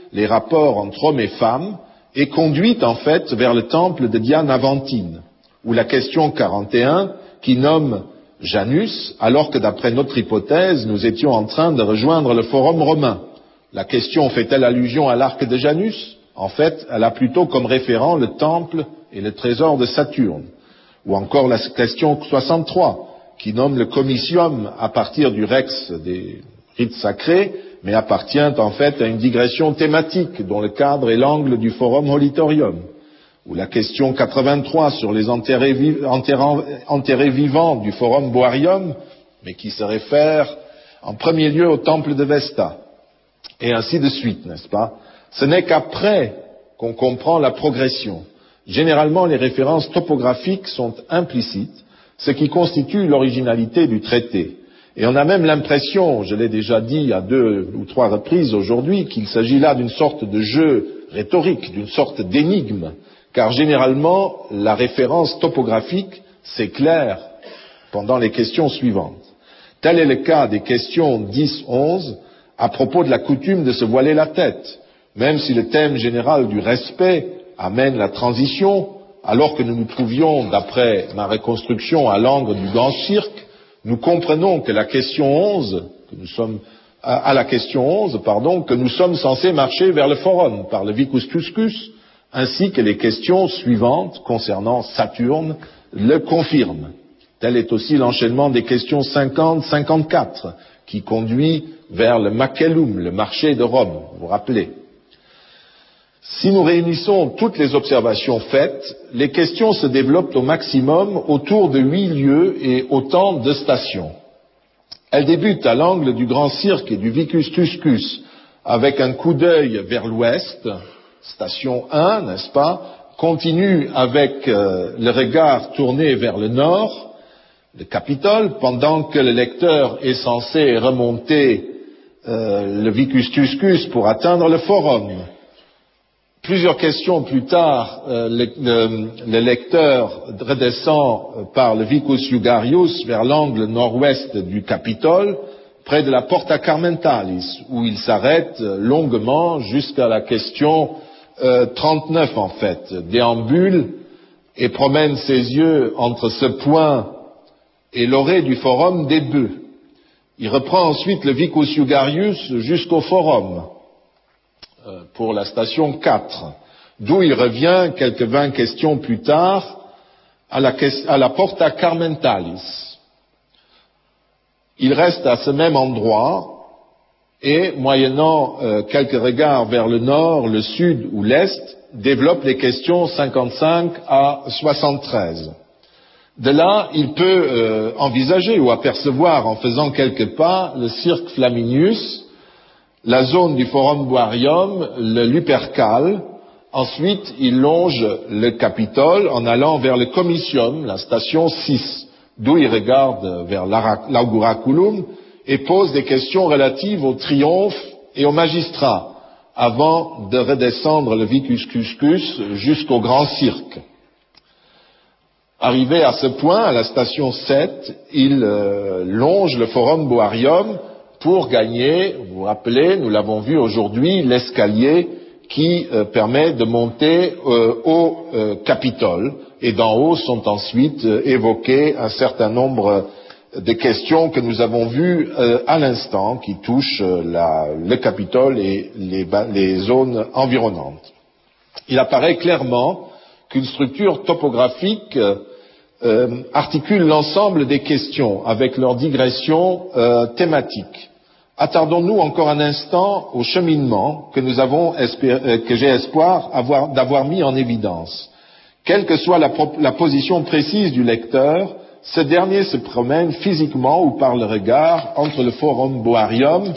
les rapports entre hommes et femmes et conduit en fait vers le temple de Diane Aventine, ou la question 41 qui nomme Janus, alors que d'après notre hypothèse, nous étions en train de rejoindre le forum romain. La question fait-elle allusion à l'arc de Janus? En fait, elle a plutôt comme référent le temple et le trésor de Saturne. Ou encore la question 63, qui nomme le comitium à partir du rex des rites sacrés, mais appartient en fait à une digression thématique dont le cadre est l'angle du forum holitorium. Ou la question 83 sur les enterrés vivants du forum boarium, mais qui se réfère en premier lieu au temple de Vesta. Et ainsi de suite, n'est-ce pas? Ce n'est qu'après qu'on comprend la progression. Généralement, les références topographiques sont implicites, ce qui constitue l'originalité du traité. Et on a même l'impression, je l'ai déjà dit à 2 ou 3 reprises aujourd'hui, qu'il s'agit là d'une sorte de jeu rhétorique, d'une sorte d'énigme, car généralement, la référence topographique s'éclaire pendant les questions suivantes. Tel est le cas des questions 10-11 à propos de la coutume de se voiler la tête, même si le thème général du respect amène la transition, alors que nous nous trouvions, d'après ma reconstruction, à l'angle du grand cirque, nous comprenons que la question 11, à la question 11, que nous sommes censés marcher vers le forum par le Vicus Tuscus, ainsi que les questions suivantes concernant Saturne le confirment. Tel est aussi l'enchaînement des questions 50-54, qui conduit vers le Macellum, le marché de Rome, vous vous rappelez. Si nous réunissons toutes les observations faites, les questions se développent au maximum autour de 8 lieux et autant de stations. Elles débutent à l'angle du Grand Cirque et du Vicus Tuscus, avec un coup d'œil vers l'ouest, station 1, n'est-ce pas, continuent avec le regard tourné vers le nord, le Capitole, pendant que le lecteur est censé remonter le Vicus Tuscus pour atteindre le Forum. Plusieurs questions plus tard, le lecteur redescend par le Vicus Jugarius vers l'angle nord-ouest du Capitole, près de la Porta Carmentalis, où il s'arrête longuement jusqu'à la question 39 en fait, déambule et promène ses yeux entre ce point et l'orée du Forum des Bœufs. Il reprend ensuite le Vicus Jugarius jusqu'au Forum, pour la station 4, d'où il revient quelques 20 questions plus tard à la Porta Carmentalis. Il reste à ce même endroit et, moyennant quelques regards vers le nord, le sud ou l'est, développe les questions 55 à 73. De là, il peut envisager ou apercevoir, en faisant quelques pas, le Cirque Flaminius, la zone du Forum Boarium, le Lupercal. Ensuite, il longe le Capitole en allant vers le Comitium, la station 6, d'où il regarde vers l'Auguraculum et pose des questions relatives au triomphe et au magistrat, avant de redescendre le Vicus Tuscus jusqu'au Grand Cirque. Arrivé à ce point, à la station 7, il longe le Forum Boarium pour gagner, vous vous rappelez, nous l'avons vu aujourd'hui, l'escalier qui permet de monter au Capitole. Et d'en haut sont ensuite évoquées un certain nombre de questions que nous avons vues à l'instant, qui touchent le Capitole et les zones environnantes. Il apparaît clairement qu'une structure topographique articule l'ensemble des questions avec leur digression thématique. Attardons-nous encore un instant au cheminement que j'ai espoir d'avoir mis en évidence. Quelle que soit la position précise du lecteur, ce dernier se promène physiquement ou par le regard entre le Forum Boarium,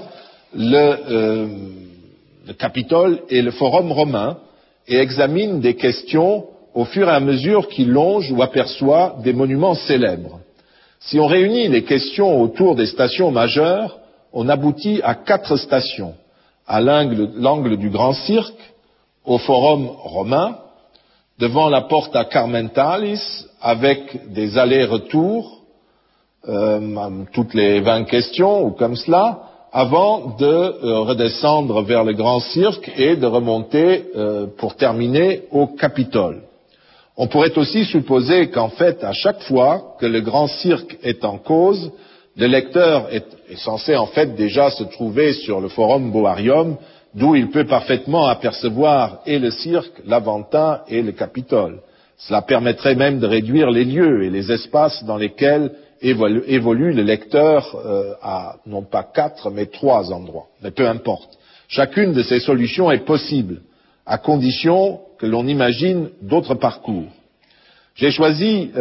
le Capitole et le Forum romain et examine des questions au fur et à mesure qu'il longe ou aperçoit des monuments célèbres. Si on réunit les questions autour des stations majeures, on aboutit à 4 stations. À l'angle du Grand Cirque, au Forum romain, devant la Porta Carmentalis, avec des allers-retours, toutes les 20 questions, ou comme cela, avant de redescendre vers le Grand Cirque et de remonter pour terminer au Capitole. On pourrait aussi supposer qu'en fait, à chaque fois que le Grand Cirque est en cause, le lecteur est censé en fait déjà se trouver sur le forum Boarium, d'où il peut parfaitement apercevoir et le cirque, l'Aventin et le Capitole. Cela permettrait même de réduire les lieux et les espaces dans lesquels évolue le lecteur à non pas 4 mais 3 endroits. Mais peu importe. Chacune de ces solutions est possible, à condition que l'on imagine d'autres parcours. J'ai choisi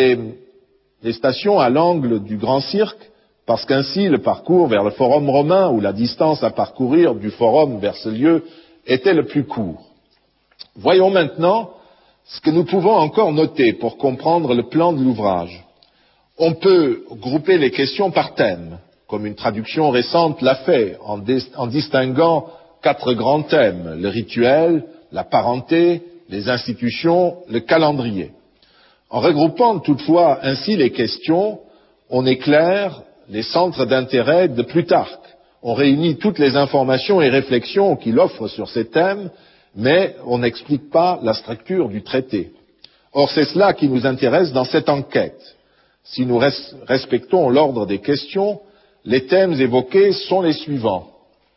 les stations à l'angle du Grand Cirque parce qu'ainsi le parcours vers le Forum romain ou la distance à parcourir du Forum vers ce lieu était le plus court. Voyons maintenant ce que nous pouvons encore noter pour comprendre le plan de l'ouvrage. On peut grouper les questions par thème, comme une traduction récente l'a fait, en distinguant 4 grands thèmes, le rituel, la parenté, les institutions, le calendrier. En regroupant toutefois ainsi les questions, on éclaire les centres d'intérêt de Plutarque. On réunit toutes les informations et réflexions qu'il offre sur ces thèmes, mais on n'explique pas la structure du traité. Or, c'est cela qui nous intéresse dans cette enquête. Si nous respectons l'ordre des questions, les thèmes évoqués sont les suivants.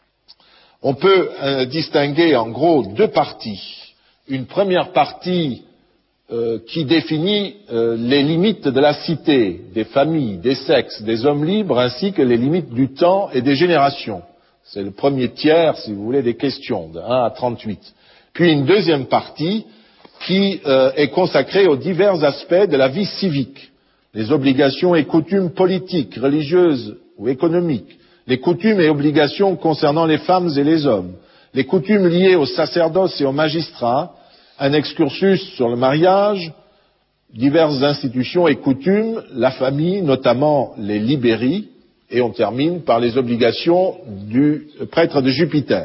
On peut distinguer en gros 2 parties. Une première partie qui définit les limites de la cité, des familles, des sexes, des hommes libres, ainsi que les limites du temps et des générations. C'est le premier tiers, si vous voulez, des questions, de 1 à 38. Puis une deuxième partie qui est consacrée aux divers aspects de la vie civique, les obligations et coutumes politiques, religieuses ou économiques, les coutumes et obligations concernant les femmes et les hommes, les coutumes liées au sacerdoce et aux magistrats, un excursus sur le mariage, diverses institutions et coutumes, la famille, notamment les libéries, et on termine par les obligations du prêtre de Jupiter.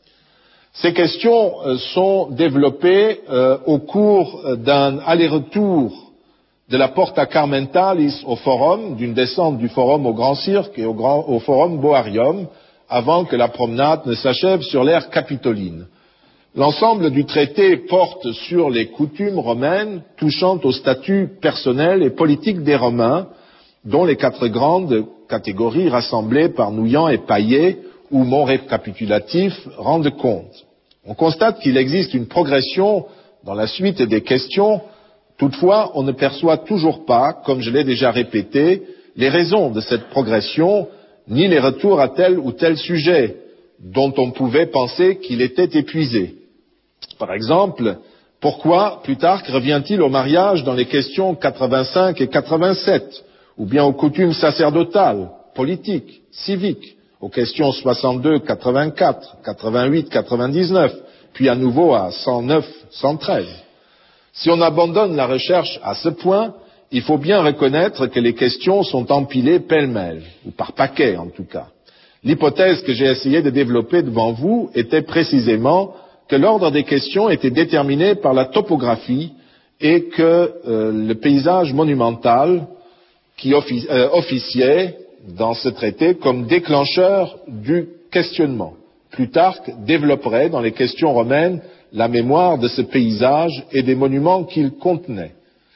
Ces questions sont développées au cours d'un aller-retour de la Porta Carmentalis au Forum, d'une descente du Forum au Grand Cirque et au Forum Boarium, avant que la promenade ne s'achève sur l'aire capitoline. L'ensemble du traité porte sur les coutumes romaines touchant au statut personnel et politique des Romains, dont les 4 grandes catégories rassemblées par Nouillan et Paillet ou mon récapitulatif rendent compte. On constate qu'il existe une progression dans la suite des questions. Toutefois, on ne perçoit toujours pas, comme je l'ai déjà répété, les raisons de cette progression, ni les retours à tel ou tel sujet, dont on pouvait penser qu'il était épuisé. Par exemple, pourquoi Plutarque revient-il au mariage dans les questions 85 et 87, ou bien aux coutumes sacerdotales, politiques, civiques, aux questions 62, 84, 88, 99, puis à nouveau à 109, 113. Si on abandonne la recherche à ce point, il faut bien reconnaître que les questions sont empilées pêle-mêle, ou par paquets en tout cas. L'hypothèse que j'ai essayé de développer devant vous était précisément que l'ordre des questions était déterminé par la topographie et que le paysage monumental qui officiait dans ce traité comme déclencheur du questionnement. Plutarque développerait dans les questions romaines la mémoire de ce paysage et des monuments qu'il contenait.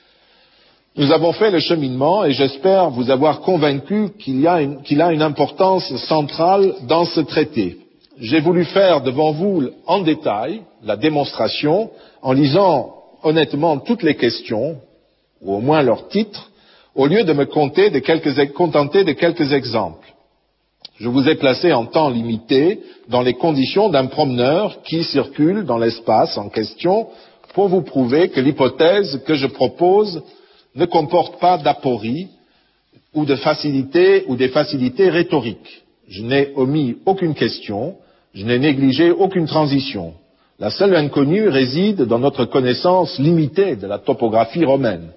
Nous avons fait le cheminement et j'espère vous avoir convaincu qu'il a une importance centrale dans ce traité. J'ai voulu faire devant vous en détail la démonstration en lisant honnêtement toutes les questions, ou au moins leurs titres, au lieu de me contenter de quelques exemples. Je vous ai placé en temps limité dans les conditions d'un promeneur qui circule dans l'espace en question pour vous prouver que l'hypothèse que je propose ne comporte pas d'aporie ou de facilité ou des facilités rhétoriques. Je n'ai omis aucune question, je n'ai négligé aucune transition. La seule inconnue réside dans notre connaissance limitée de la topographie romaine,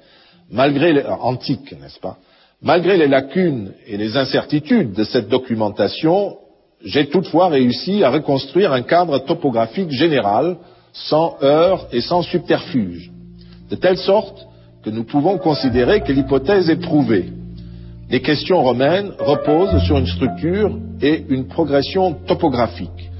antique, n'est-ce pas? Malgré les lacunes et les incertitudes de cette documentation, j'ai toutefois réussi à reconstruire un cadre topographique général, sans heurts et sans subterfuge, de telle sorte que nous pouvons considérer que l'hypothèse est prouvée. les questions romaines reposent sur une structure et une progression topographique.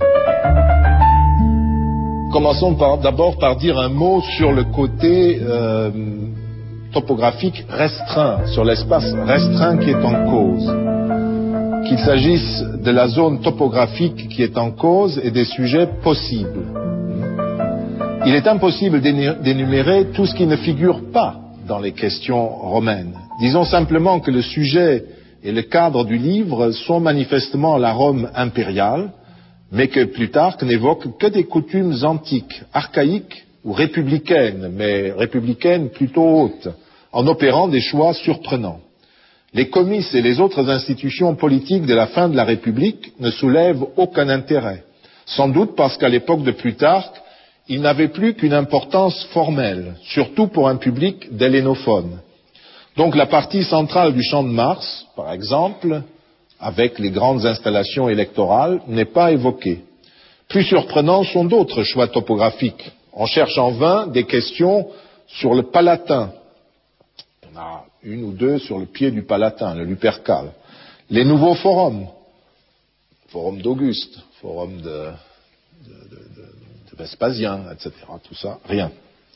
Commençons d'abord par dire un mot sur le côté topographique restreint, sur l'espace restreint qui est en cause. Qu'il s'agisse de la zone topographique qui est en cause et des sujets possibles. Il est impossible d'énumérer tout ce qui ne figure pas dans les questions romaines. Disons simplement que le sujet et le cadre du livre sont manifestement la Rome impériale, mais que Plutarque n'évoque que des coutumes antiques, archaïques ou républicaines, mais républicaines plutôt hautes, en opérant des choix surprenants. Les comices et les autres institutions politiques de la fin de la République ne soulèvent aucun intérêt, sans doute parce qu'à l'époque de Plutarque, ils n'avaient plus qu'une importance formelle, surtout pour un public d'hellénophones. Donc la partie centrale du Champ de Mars, par exemple, avec les grandes installations électorales, n'est pas évoquée. Plus surprenants sont d'autres choix topographiques. On cherche en vain des questions sur le Palatin. On a une ou deux sur le pied du Palatin, le Lupercal. Les nouveaux forums, forum d'Auguste, forum de Vespasien, etc. Tout ça, rien.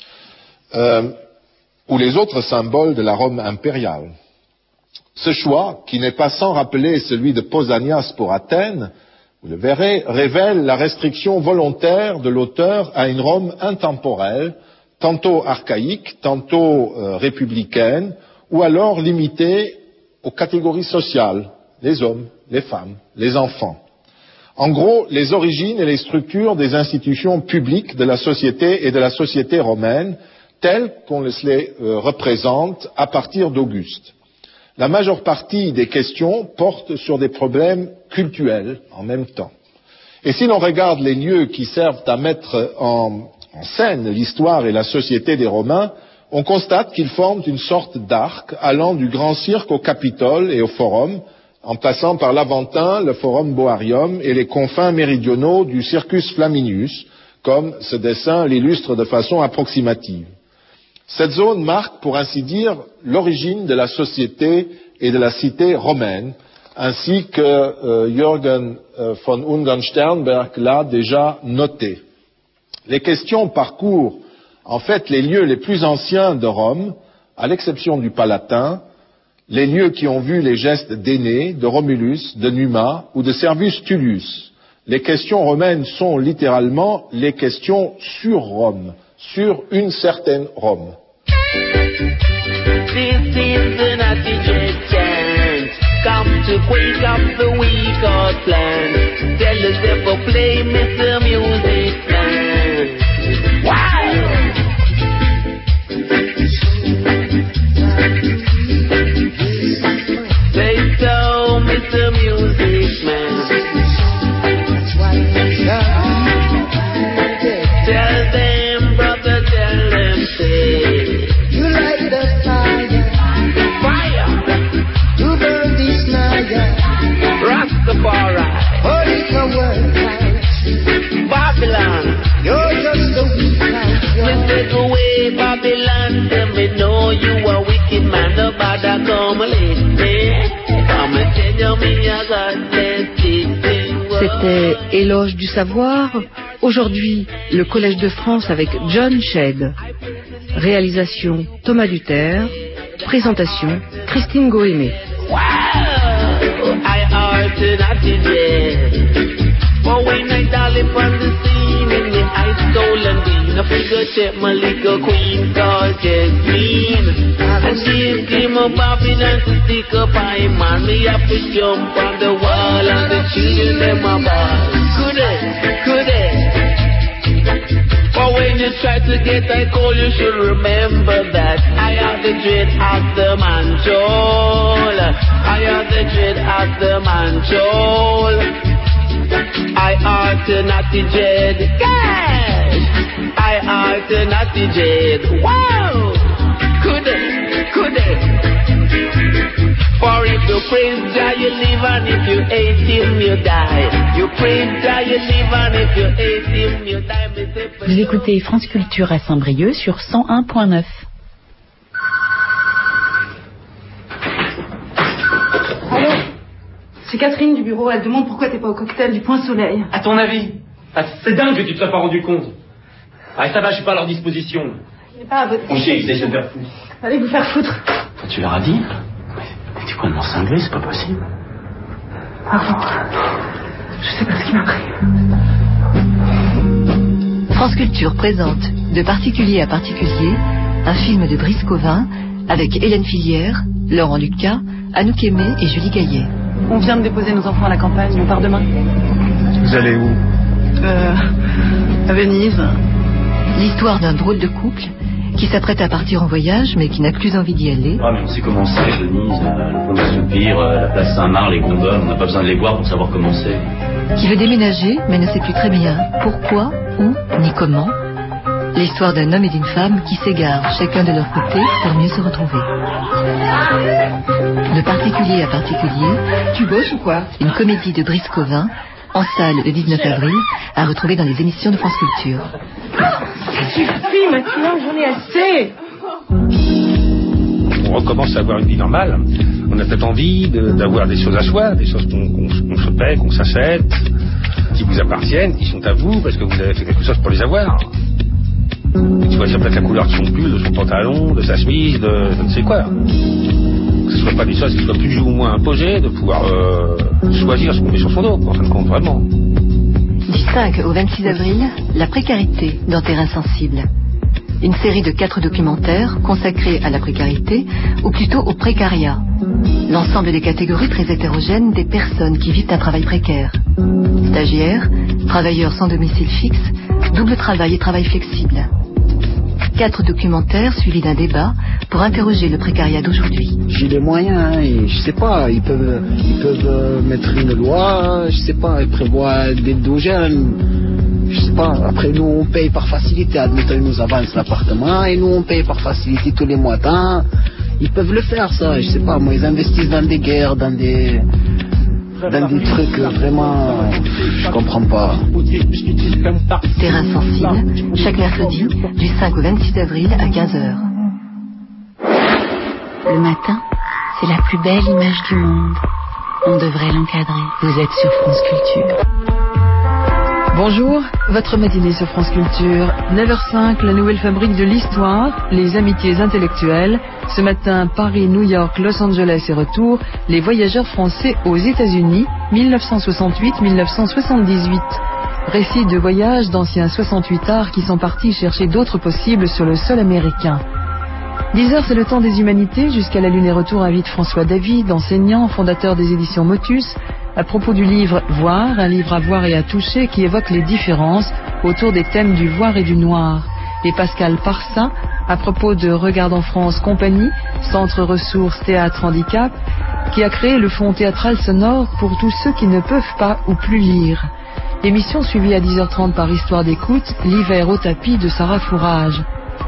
Ou les autres symboles de la Rome impériale. Ce choix, qui n'est pas sans rappeler celui de Pausanias pour Athènes, vous le verrez, révèle la restriction volontaire de l'auteur à une Rome intemporelle, tantôt archaïque, tantôt républicaine, ou alors limitée aux catégories sociales, les hommes, les femmes, les enfants. En gros, les origines et les structures des institutions publiques de la société et de la société romaine, telles qu'on les représente à partir d'Auguste. La majeure partie des questions portent sur des problèmes cultuels en même temps. Et si l'on regarde les lieux qui servent à mettre en scène l'histoire et la société des Romains, on constate qu'ils forment une sorte d'arc allant du grand cirque au Capitole et au Forum, en passant par l'Aventin, le Forum Boarium et les confins méridionaux du Circus Flaminius, comme ce dessin l'illustre de façon approximative. Cette zone marque, pour ainsi dire, l'origine de la société et de la cité romaine, ainsi que Jürgen von Ungern-Sternberg l'a déjà noté. Les questions parcourent en fait les lieux les plus anciens de Rome, à l'exception du Palatin, les lieux qui ont vu les gestes d'Énée, de Romulus, de Numa ou de Servius Tullius. Les questions romaines sont littéralement les questions sur Rome, sur une certaine Rome. This is the naughty dread chant. Come to wake up the weak or plan. Tell the devil play Mr. Music Man. Wow! Say so, Mr. Music Man. Tell them, brother, tell them, say. You light the fire to burn this night. Rastafari, Holy Power, Babylon, you're just a weak man. me take away Babylon. Tell me know you a wicked man. Nobody come late me. Come and tell me I got blessed. C'était Éloge du savoir. Aujourd'hui, le Collège de France avec John Shedd. Réalisation Thomas Duterre. Présentation Christine Goémé. Wow, I ought to not be dead. But when I dial upon the scene in the ice stolen bean, I figure check my little queen called Jasmine. And she came up Babylon to stick up I man. Me have to jump on the wall and the children them a ball. Could it? But when you try to get I call, you should remember that I have the dread of the manchol. I have the dread of the manchol. I ought to not the dread. Yes! I ought to not the dread. Wow! Could it? For if you praise Jah, you live, and if you hate him, you die. You praise Jah, you live, and if you hate him, you die. Vous écoutez France Culture à Saint-Brieuc sur 101.9. C'est Catherine du bureau, elle demande pourquoi t'es pas au cocktail du Point Soleil. À ton avis? C'est dingue que tu te sois pas rendu compte. Ah, ça va, je suis pas à leur disposition. Il est pas à votre Chier, ils essaient de faire foutre. Allez vous faire foutre. Toi, tu leur as dit? Mais tu es complètement cinglé, c'est pas possible. Pardon. Je sais pas ce qui m'a pris. France Culture présente De particulier à particulier, un film de Brice Covin avec Hélène Filière, Laurent Lucas, Anouk Aimé et Julie Gaillet. On vient de déposer nos enfants à la campagne, on part demain. Vous allez où? À Venise. L'histoire d'un drôle de couple qui s'apprête à partir en voyage mais qui n'a plus envie d'y aller. Ah, mais on sait comment c'est, Venise, le pont des Soupirs, la place Saint-Marc, les gondoles, on n'a pas besoin de les voir pour savoir comment c'est. Qui veut déménager mais ne sait plus très bien pourquoi, où, ni comment. L'histoire d'un homme et d'une femme qui s'égarent chacun de leur côté pour mieux se retrouver. De particulier à particulier. Tu bosses ou quoi? Une comédie de Brice Covin, en salle le 19 avril, à retrouver dans les émissions de France Culture. Ça suffit maintenant, j'en ai assez. On recommence à avoir une vie normale. On a peut-être envie d'avoir des choses à soi, des choses qu'on se paie, qu'on s'achète, qui vous appartiennent, qui sont à vous, parce que vous avez fait quelque chose pour les avoir. Choisir peut-être la couleur de son pull, de son pantalon, de sa chemise, de je ne sais quoi. Que ce ne soit pas des choses qui soient plus ou moins imposées, de pouvoir choisir ce qu'on met sur son dos, en fin de compte, vraiment. Du 5 au 26 avril, la précarité dans Terrain sensible. Une série de 4 documentaires consacrés à la précarité, ou plutôt au précariat. L'ensemble des catégories très hétérogènes des personnes qui vivent un travail précaire. Stagiaires, travailleurs sans domicile fixe, double travail et travail flexible. 4 documentaires suivis d'un débat pour interroger le précariat d'aujourd'hui. J'ai les moyens, et je sais pas, ils peuvent mettre une loi, je sais pas, ils prévoient des dogènes, je sais pas. Après nous on paye par facilité, admettons ils nous avancent l'appartement et nous on paye par facilité tous les mois. Ils peuvent le faire ça, je sais pas, moi ils investissent dans des guerres, dans des trucs vraiment, je comprends pas. Terrain sensible, chaque mercredi, du 5 au 26 avril à 15h. Le matin, c'est la plus belle image du monde. On devrait l'encadrer. Vous êtes sur France Culture. Bonjour, votre matinée sur France Culture. 9h05, la nouvelle fabrique de l'histoire, les amitiés intellectuelles. Ce matin, Paris, New York, Los Angeles et retour, les voyageurs français aux États-Unis, 1968-1978. Récit de voyage d'anciens 68ards qui sont partis chercher d'autres possibles sur le sol américain. 10h, c'est le temps des humanités. Jusqu'à la lune et retour invite François David, enseignant, fondateur des éditions Motus, à propos du livre Voir, un livre à voir et à toucher qui évoque les différences autour des thèmes du voir et du noir. Et Pascal Parsin, à propos de Regarde en France Compagnie, centre ressources théâtre handicap, qui a créé le fonds théâtral sonore pour tous ceux qui ne peuvent pas ou plus lire. Émission suivie à 10h30 par Histoire d'écoute, l'hiver au tapis de Sarah Fourage.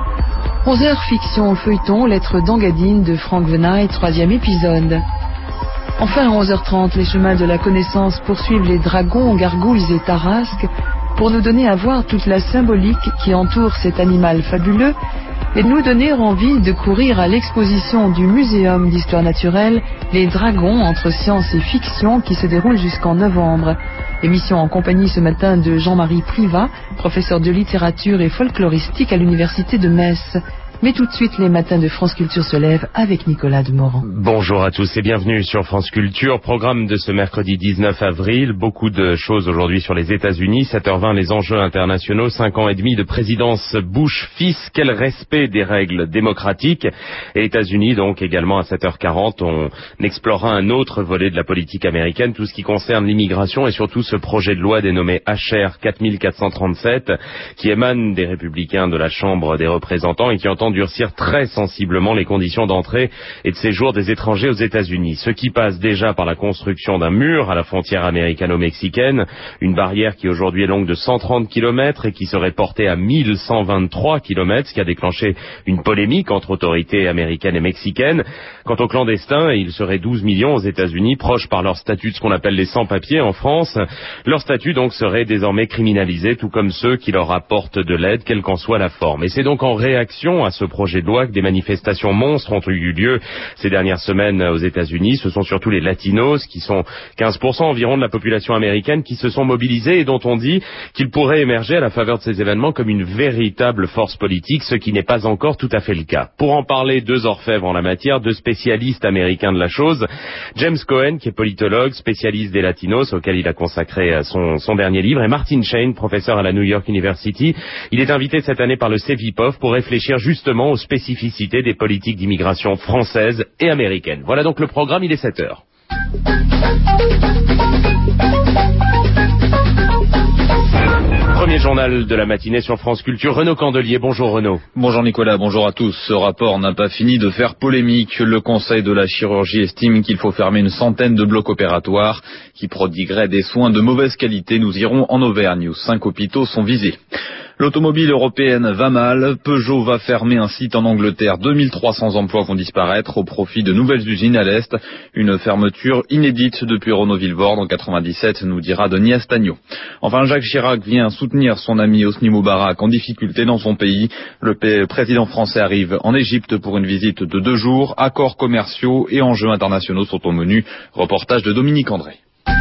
11h, fiction au feuilleton, lettre d'Engadine de Franck Venaille, 3e épisode. Enfin, à 11h30, les chemins de la connaissance poursuivent les dragons, gargouilles et tarasques pour nous donner à voir toute la symbolique qui entoure cet animal fabuleux et nous donner envie de courir à l'exposition du Muséum d'Histoire Naturelle Les Dragons entre science et fiction qui se déroule jusqu'en novembre. Émission en compagnie ce matin de Jean-Marie Privat, professeur de littérature et folkloristique à l'université de Metz. Mais tout de suite, les matins de France Culture se lèvent avec Nicolas Demorand. Bonjour à tous et bienvenue sur France Culture. Programme de ce mercredi 19 avril. Beaucoup de choses aujourd'hui sur les États-Unis. 7h20, les enjeux internationaux. 5 ans et demi de présidence Bush-fils. Quel respect des règles démocratiques. Et États-Unis, donc, également à 7h40. On explorera un autre volet de la politique américaine. Tout ce qui concerne l'immigration et surtout ce projet de loi dénommé HR 4437 qui émane des républicains de la Chambre des représentants et qui entend durcir très sensiblement les conditions d'entrée et de séjour des étrangers aux États-Unis. Ce qui passe déjà par la construction d'un mur à la frontière américano-mexicaine, une barrière qui aujourd'hui est longue de 130 km et qui serait portée à 1123 km, ce qui a déclenché une polémique entre autorités américaines et mexicaines. Quant aux clandestins, il serait 12 millions aux États-Unis, proches par leur statut de ce qu'on appelle les sans-papiers en France. Leur statut donc serait désormais criminalisé, tout comme ceux qui leur apportent de l'aide, quelle qu'en soit la forme. Et c'est donc en réaction à ce projet de loi que des manifestations monstres ont eu lieu ces dernières semaines aux États-Unis. Ce sont surtout les latinos, qui sont 15% environ de la population américaine, qui se sont mobilisés et dont on dit qu'ils pourraient émerger à la faveur de ces événements comme une véritable force politique, ce qui n'est pas encore tout à fait le cas. Pour en parler, deux orfèvres en la matière, deux spécialistes américains de la chose. James Cohen, qui est politologue, spécialiste des latinos, auquel il a consacré son dernier livre, et Martin Shane, professeur à la New York University. Il est invité cette année par le CEVIPOF pour réfléchir justement aux spécificités des politiques d'immigration françaises et américaines. Voilà donc le programme, il est 7h. Premier journal de la matinée sur France Culture, Renaud Candelier. Bonjour Renaud. Bonjour Nicolas, bonjour à tous. Ce rapport n'a pas fini de faire polémique. Le Conseil de la chirurgie estime qu'il faut fermer une centaine de blocs opératoires qui prodigueraient des soins de mauvaise qualité. Nous irons en Auvergne où 5 hôpitaux sont visés. L'automobile européenne va mal. Peugeot va fermer un site en Angleterre. 2300 emplois vont disparaître au profit de nouvelles usines à l'Est. Une fermeture inédite depuis Renault-Villeborde en 97, nous dira Denis Astagnaud. Enfin, Jacques Chirac vient soutenir son ami Hosni Moubarak en difficulté dans son pays. Le président français arrive en Égypte pour une visite de 2 jours. Accords commerciaux et enjeux internationaux sont au menu. Reportage de Dominique André.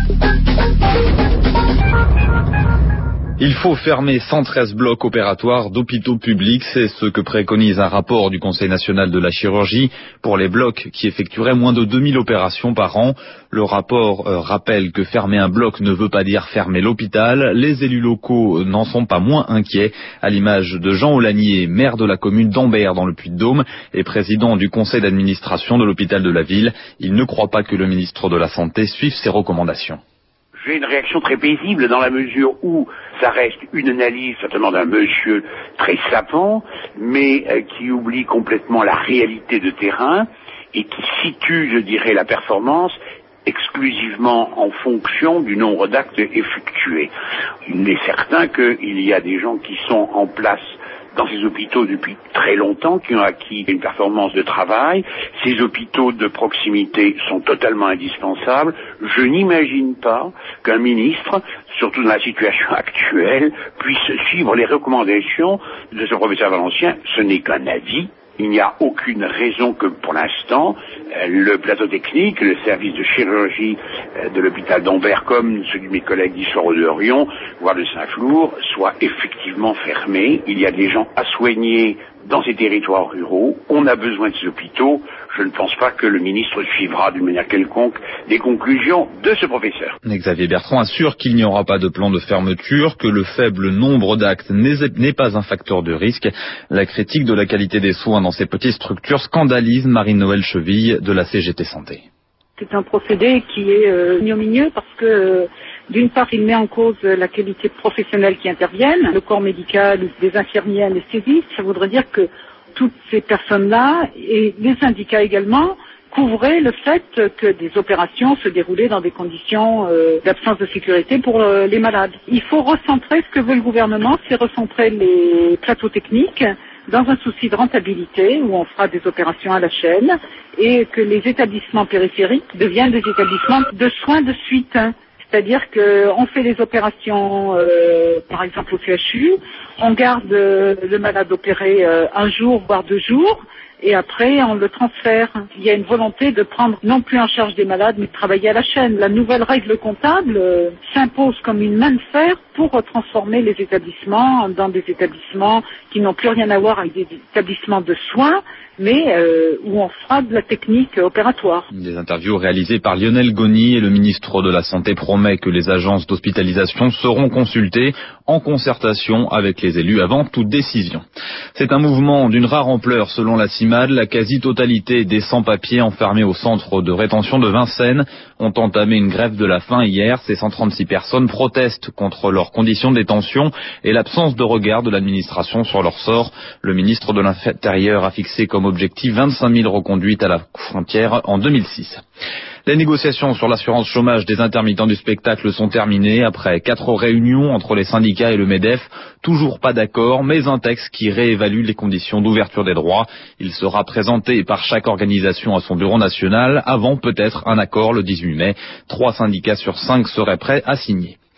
Il faut fermer 113 blocs opératoires d'hôpitaux publics, c'est ce que préconise un rapport du Conseil national de la chirurgie pour les blocs qui effectueraient moins de 2000 opérations par an. Le rapport rappelle que fermer un bloc ne veut pas dire fermer l'hôpital. Les élus locaux n'en sont pas moins inquiets, à l'image de Jean Aulagnier, maire de la commune d'Ambert dans le Puy-de-Dôme et président du conseil d'administration de l'hôpital de la ville. Il ne croit pas que le ministre de la Santé suive ses recommandations. J'ai une réaction très paisible dans la mesure où ça reste une analyse certainement d'un monsieur très savant, mais qui oublie complètement la réalité de terrain et qui situe, je dirais, la performance exclusivement en fonction du nombre d'actes effectués. Il est certain qu'il y a des gens qui sont en place dans ces hôpitaux depuis très longtemps, qui ont acquis une performance de travail. Ces hôpitaux de proximité sont totalement indispensables. Je n'imagine pas qu'un ministre, surtout dans la situation actuelle, puisse suivre les recommandations de ce professeur Valencien. Ce n'est qu'un avis. Il n'y a aucune raison que, pour l'instant, le plateau technique, le service de chirurgie de l'hôpital d'Ambert, comme celui de mes collègues d'Issor ou de Rion, voire de Saint-Flour, soit effectivement fermé. Il y a des gens à soigner dans ces territoires ruraux. On a besoin de ces hôpitaux. Je ne pense pas que le ministre suivra d'une manière quelconque des conclusions de ce professeur. Xavier Bertrand assure qu'il n'y aura pas de plan de fermeture, que le faible nombre d'actes n'est pas un facteur de risque. La critique de la qualité des soins dans ces petites structures scandalise Marie-Noëlle Cheville de la CGT Santé. C'est un procédé qui est ignominieux parce que d'une part, il met en cause la qualité professionnelle qui interviennent, le corps médical, des infirmiers anesthésistes. Ça voudrait dire que toutes ces personnes-là, et les syndicats également, couvraient le fait que des opérations se déroulaient dans des conditions d'absence de sécurité pour les malades. Il faut recentrer, ce que veut le gouvernement, c'est recentrer les plateaux techniques dans un souci de rentabilité, où on fera des opérations à la chaîne, et que les établissements périphériques deviennent des établissements de soins de suite. C'est-à-dire qu'on fait les opérations, par exemple au CHU, on garde le malade opéré 1 jour, voire 2 jours, et après on le transfère. Il y a une volonté de prendre non plus en charge des malades, mais de travailler à la chaîne. La nouvelle règle comptable s'impose comme une main de fer pour transformer les établissements dans des établissements qui n'ont plus rien à voir avec des établissements de soins, mais où on fera de la technique opératoire. Des interviews réalisées par Lionel Goni et le ministre de la Santé promet que les agences d'hospitalisation seront consultées en concertation avec les élus avant toute décision. C'est un mouvement d'une rare ampleur selon la CIMAD. La quasi-totalité des sans-papiers enfermés au centre de rétention de Vincennes ont entamé une grève de la faim hier. Ces 136 personnes protestent contre leurs conditions de détention et l'absence de regard de l'administration sur leur sort. Le ministre de l'Intérieur a fixé comme objectif 25 000 reconduites à la frontière en 2006. Les négociations sur l'assurance chômage des intermittents du spectacle sont terminées après 4 réunions entre les syndicats et le MEDEF. Toujours pas d'accord, mais un texte qui réévalue les conditions d'ouverture des droits. Il sera présenté par chaque organisation à son bureau national avant peut-être un accord le 18 mai. 3 syndicats sur 5 seraient prêts à signer.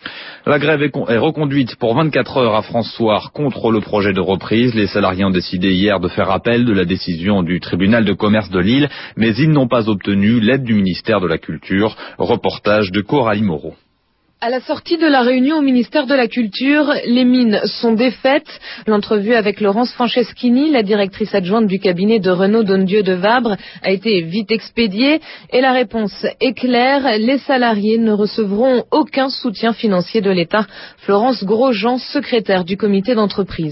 La grève est reconduite pour 24 heures à François contre le projet de reprise. Les salariés ont décidé hier de faire appel de la décision du tribunal de commerce de Lille, mais ils n'ont pas obtenu l'aide du ministère de la Culture. Reportage de Coralie Moreau. À la sortie de la réunion au ministère de la Culture, les mines sont défaites. L'entrevue avec Laurence Franceschini, la directrice adjointe du cabinet de Renaud Dondieu de Vabre, a été vite expédiée et la réponse est claire, les salariés ne recevront aucun soutien financier de l'État. Florence Grosjean, secrétaire du comité d'entreprise.